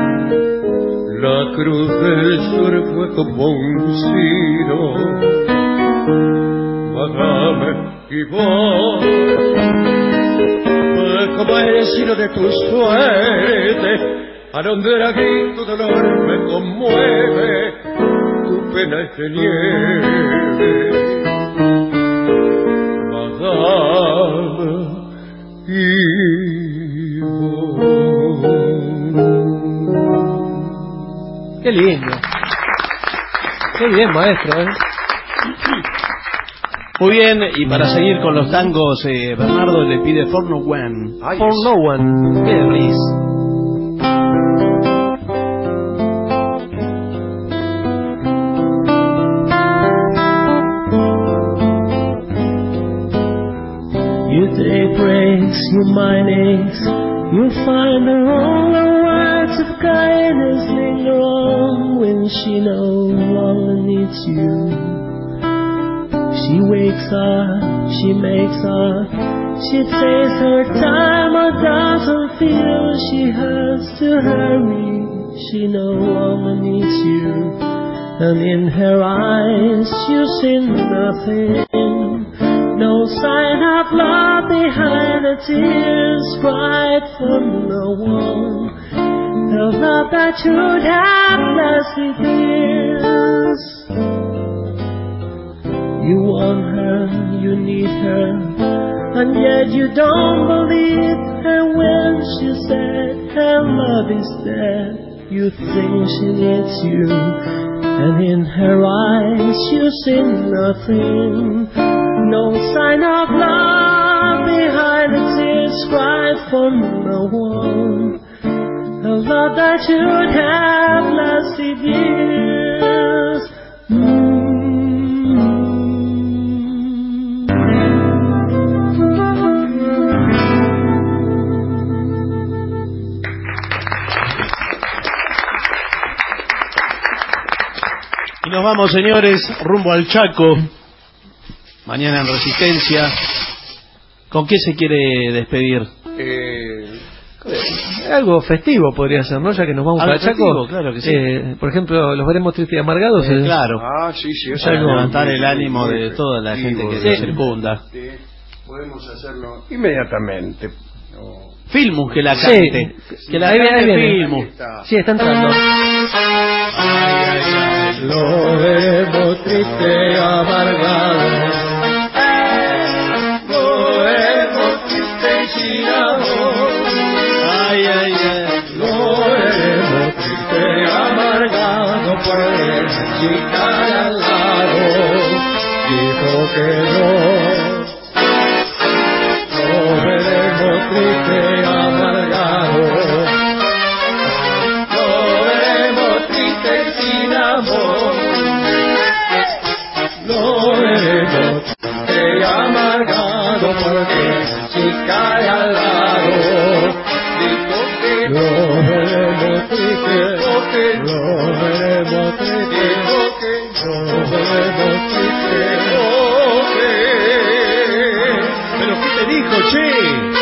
la cruz del sur fue como un sino. Madame Yvonne, fue como el sino de tu suerte. Al donde a grito dolor me conmueve, tu pena es de nieve. Madame Qué lindo. Qué bien, maestro, ¿eh? Muy bien, y para seguir con los tangos, Bernardo le pide For No One. For No One. Qué risa. You take breaks, you mind aches, you find the wrong words of kindness linger on when she no longer needs you. She wakes up, she makes up, she takes her time or doesn't feel she has to hurry. She no longer needs you, and in her eyes you see nothing. No sign of love behind the tears cried from no one. The love that should have lasted years. You want her, you need her, and yet you don't believe her when she said her love is dead. You think she needs you, and in her eyes you see nothing. No sign of love behind the tears cried from no one. A love that should have lasted years. Y nos vamos, señores, rumbo al Chaco. Mañana en Resistencia. ¿Con qué se quiere despedir? Algo festivo podría ser, ¿no? Ya que nos vamos para Chaco. Claro que sí. Por ejemplo, los veremos tristes y amargados. Claro. Ah, sí, sí. Es algo levantar el ánimo de toda la gente que se circunda. Podemos hacerlo inmediatamente. Filmus que la cante. Que la cante Filmus. Sí, está entrando. Lo veremos triste y amargado. Lo veremos triste y sin amor. Ay, ay, ay. Lo veremos triste y amargado porque la chica de al lado dijo que no. Lo veremos triste y amargado. Lo veremos triste y sin amor. Lo veremos triste y amargado porque la chica de al lado dijo que no. Lo veremos triste, lo veremos triste, lo veremos triste, ¿Pero qué te dijo, che?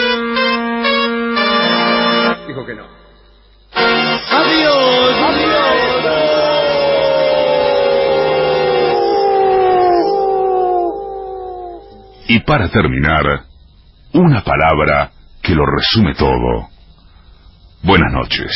Dijo que no. ¡Adiós! ¡Adiós! Y para terminar, una palabra que lo resume todo. Buenas noches.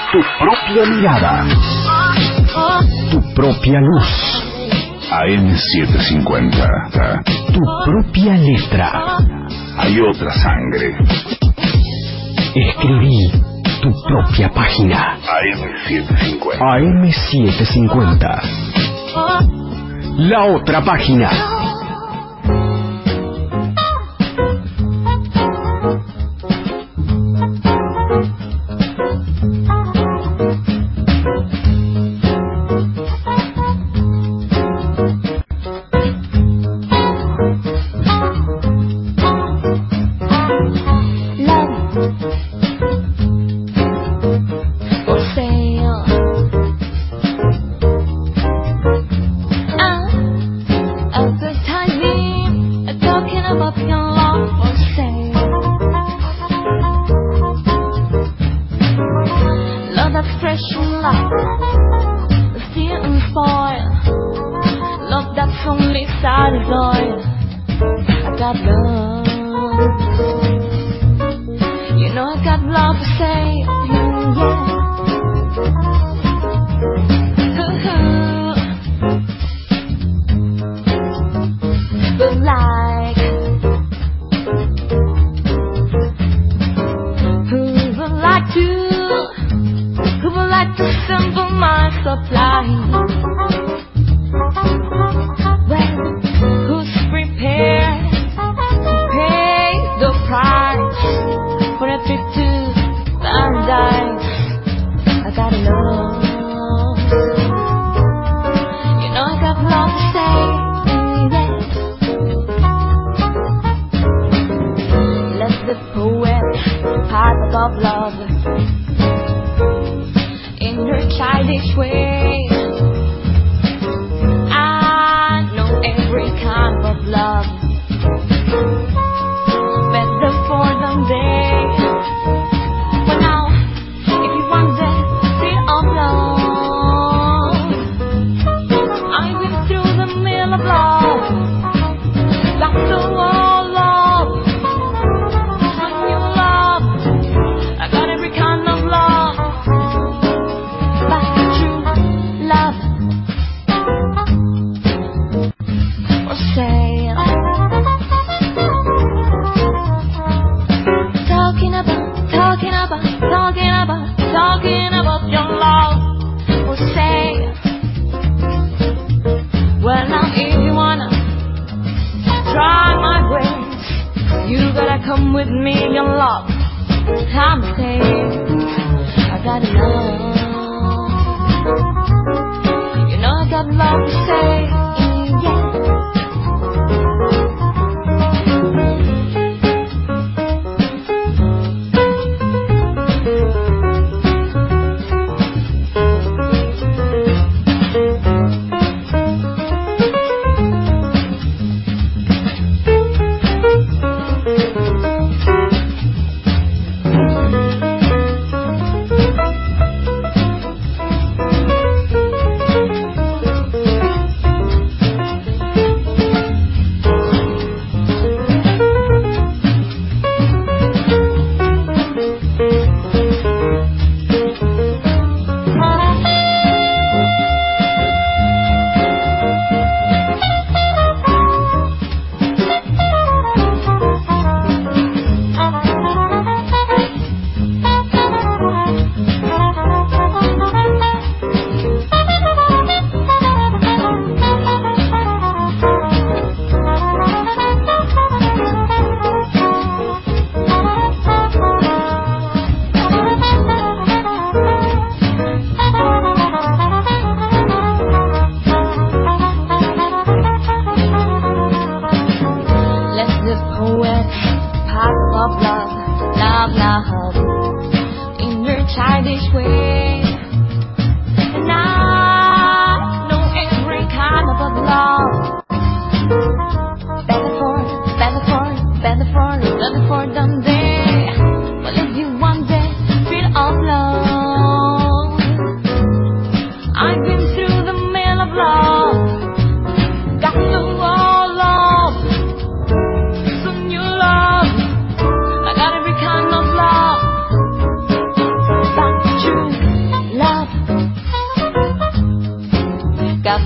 Tu propia mirada. Tu propia luz. AM750. Tu propia letra. Hay otra sangre. Escribí tu propia página. AM750. AM750. La otra página.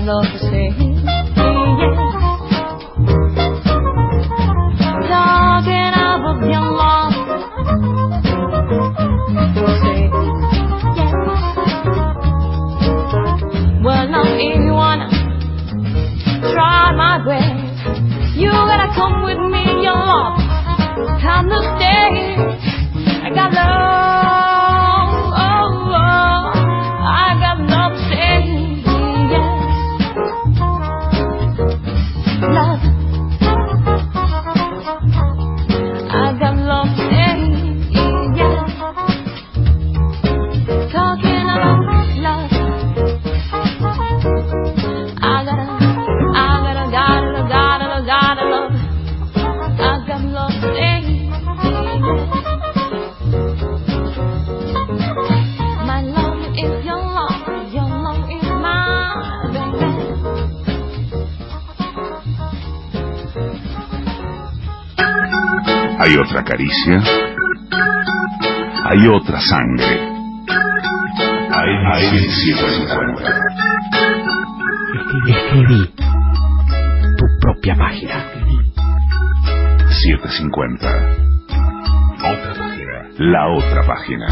love to say, yeah. Talking about your love, say, yeah. Well, now if you wanna try my way, you gotta come with me, your love. Time to stay. I got love, oh, oh. I got love to say, yeah. Love. I got love to say, yeah. Talking about love. I gotta love. I got love to say, my love is your love is mine, baby. Hay otra caricia, hay otra sangre. Hay 750. Escribí tu propia página. 750. Otra página. La otra página.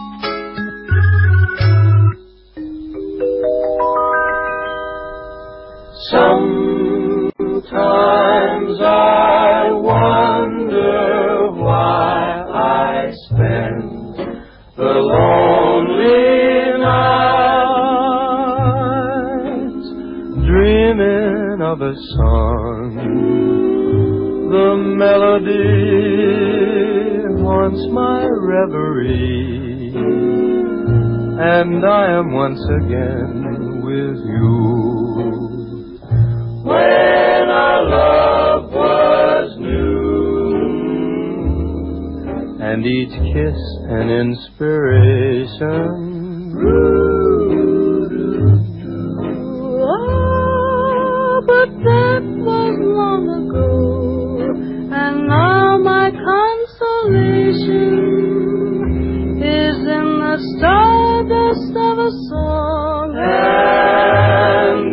Sometimes I wonder why I spend the lonely nights dreaming of a song. The melody haunts my reverie, and I am once again with you. When our love was new, and each kiss an inspiration. Oh, but that was long ago, and now my consolation is in the stardust of a song, and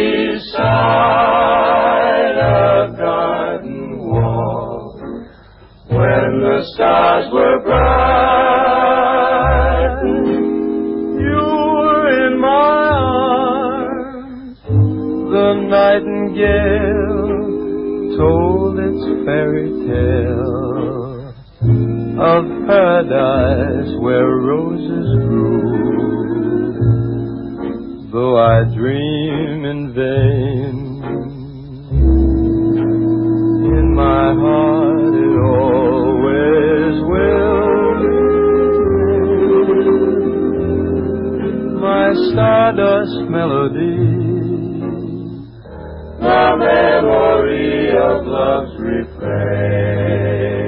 beside a garden wall, when the stars were bright, you were in my arms. The nightingale told its fairy tale of paradise where roses grew. Though I dream in vain, in my heart it always will remain. My stardust melody, the memory of love's refrain.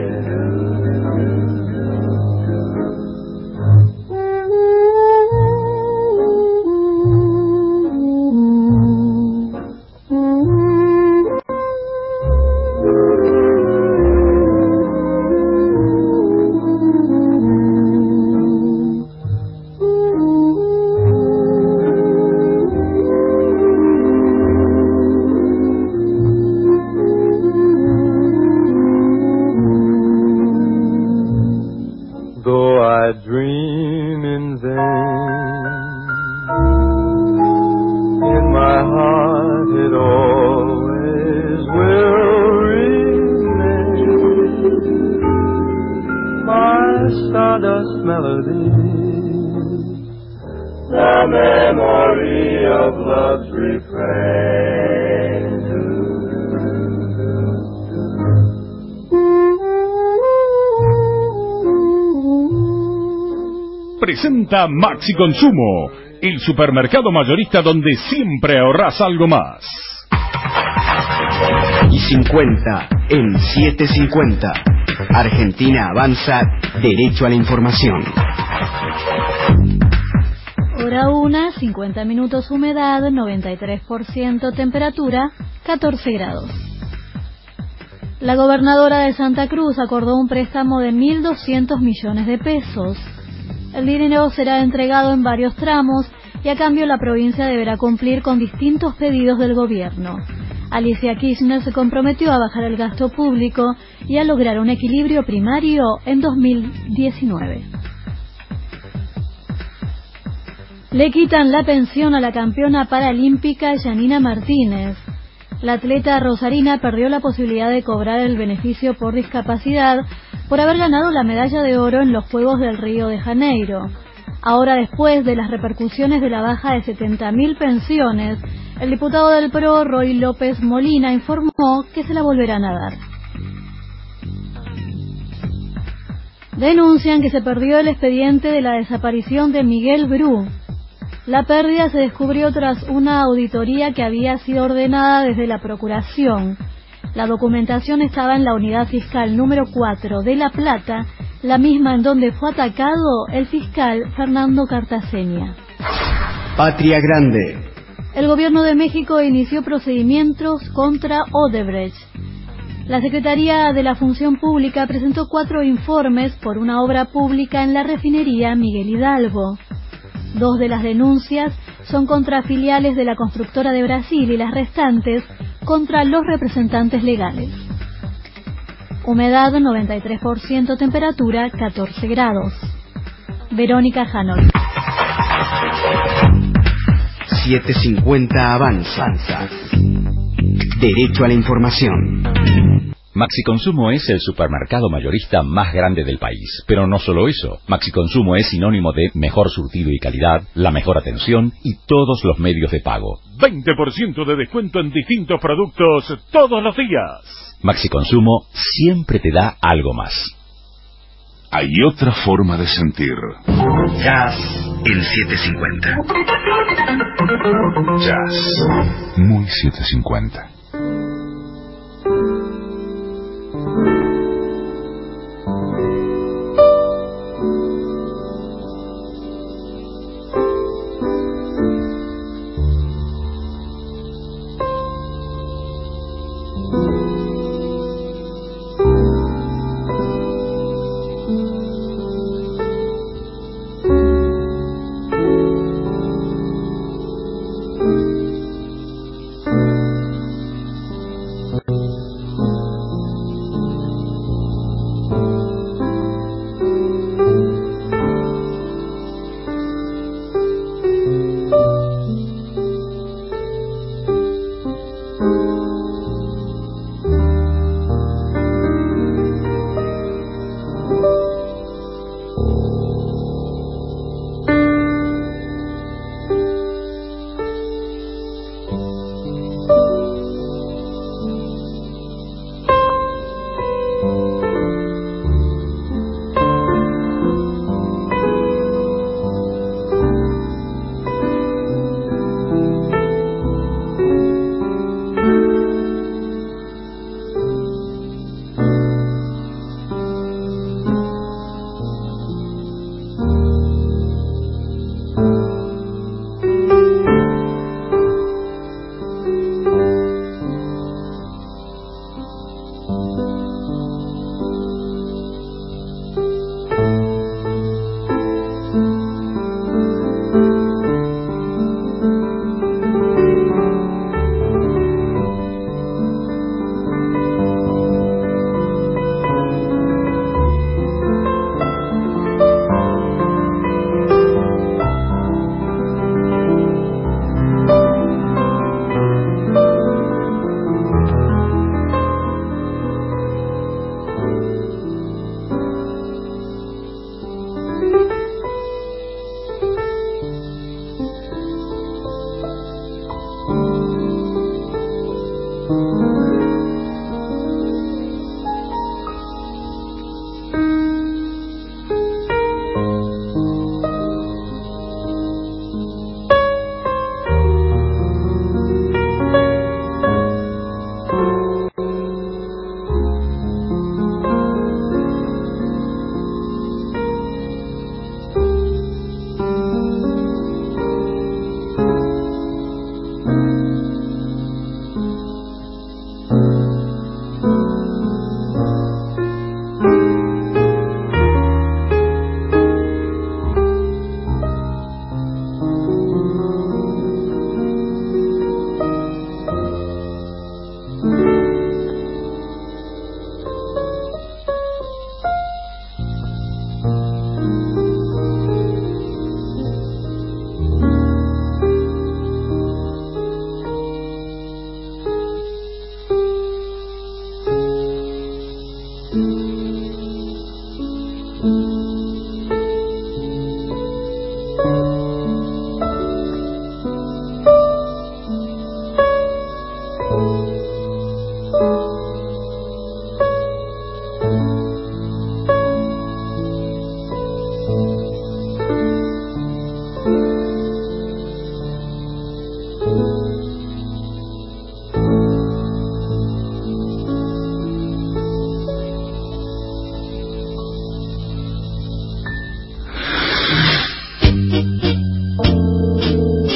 I dream in vain, in my heart it always will remain. My stardust melody, the memory of love's refrain. Presenta Maxi Consumo, el supermercado mayorista donde siempre ahorras algo más. Y 50 en 750. Argentina avanza derecho a la información. Hora 1, 50 minutos, humedad, 93%, temperatura, 14 grados. La gobernadora de Santa Cruz acordó un préstamo de 1.200 millones de pesos. El dinero será entregado en varios tramos y a cambio la provincia deberá cumplir con distintos pedidos del gobierno. Alicia Kirchner se comprometió a bajar el gasto público y a lograr un equilibrio primario en 2019. Le quitan la pensión a la campeona paralímpica Yanina Martínez. La atleta rosarina perdió la posibilidad de cobrar el beneficio por discapacidad por haber ganado la medalla de oro en los Juegos del Río de Janeiro. Ahora, después de las repercusiones de la baja de 70.000 pensiones, el diputado del PRO, Roy López Molina, informó que se la volverán a dar. Denuncian que se perdió el expediente de la desaparición de Miguel Bru. La pérdida se descubrió tras una auditoría que había sido ordenada desde la Procuración. La documentación estaba en la unidad fiscal número 4 de La Plata, la misma en donde fue atacado el fiscal Fernando Cartaseña. Patria Grande. El gobierno de México inició procedimientos contra Odebrecht. La Secretaría de la Función Pública presentó 4 informes por una obra pública en la refinería Miguel Hidalgo. 2 de las denuncias son contra filiales de la constructora de Brasil y las restantes contra los representantes legales. Humedad 93%, temperatura 14 grados. Verónica Hanol. 750 avanza. Derecho a la información. Maxi Consumo es el supermercado mayorista más grande del país. Pero no solo eso, Maxi Consumo es sinónimo de mejor surtido y calidad, la mejor atención y todos los medios de pago. 20% de descuento en distintos productos todos los días. Maxi Consumo siempre te da algo más. Hay otra forma de sentir. Jazz en 750. Jazz. Muy 750.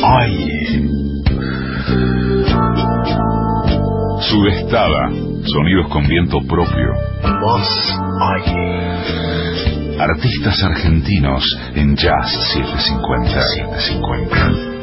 Ay. Sudestada, sonidos con viento propio. Más ay. Artistas argentinos en Jazz 750.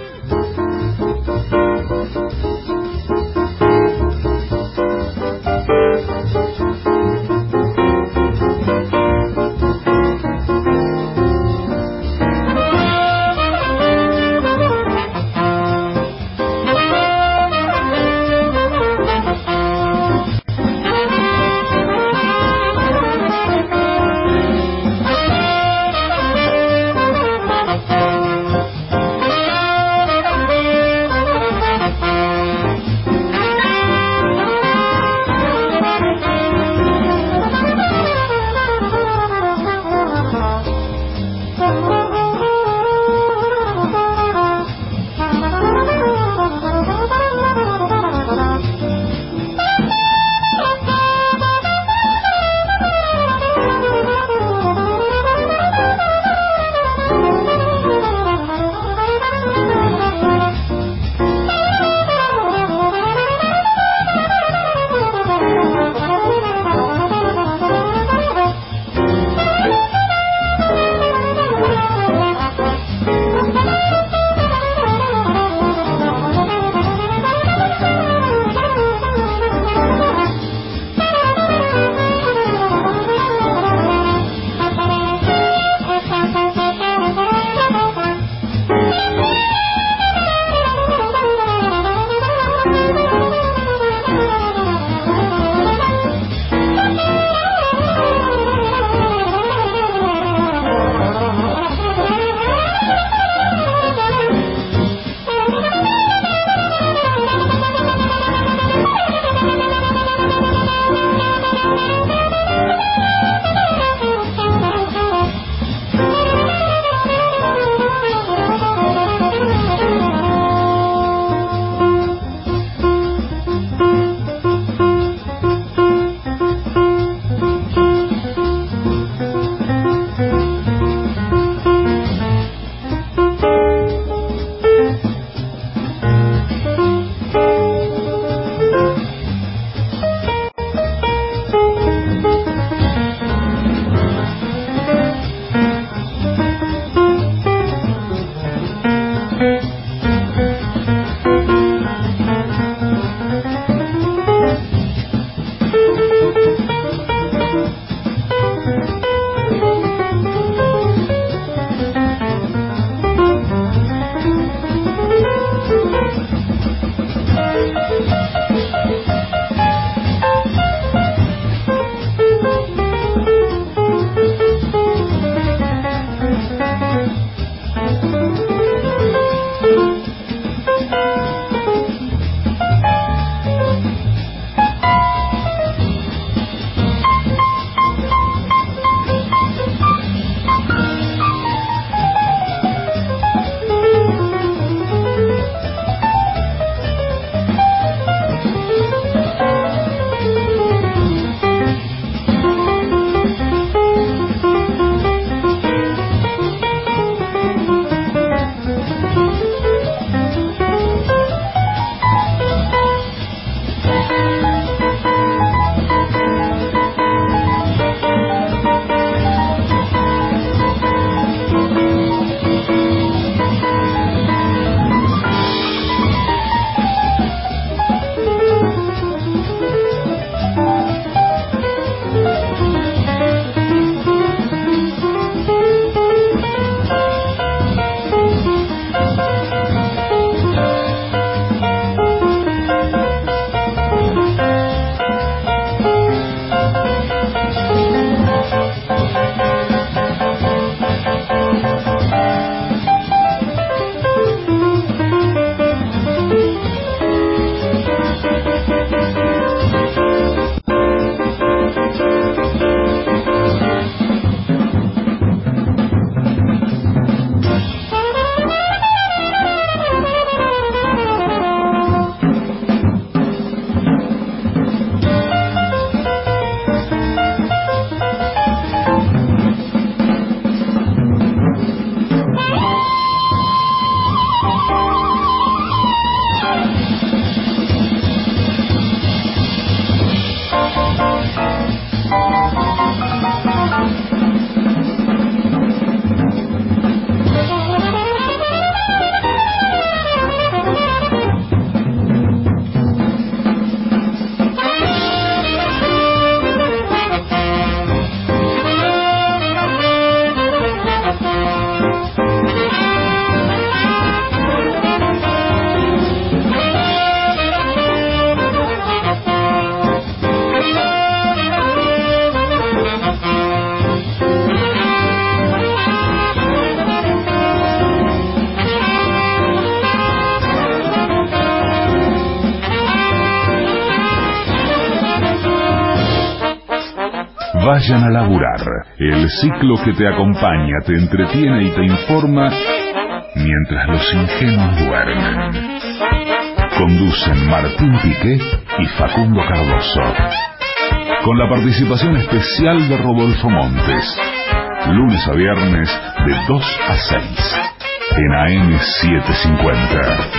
vayan a laburar. El ciclo que te acompaña, te entretiene y te informa mientras los ingenuos duermen. Conducen Martín Piqué y Facundo Cardoso, con la participación especial de Rodolfo Montes, lunes a viernes de 2 a 6 en AM 750.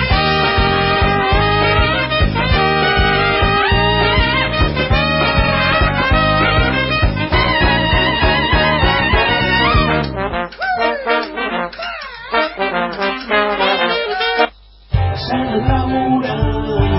Se labura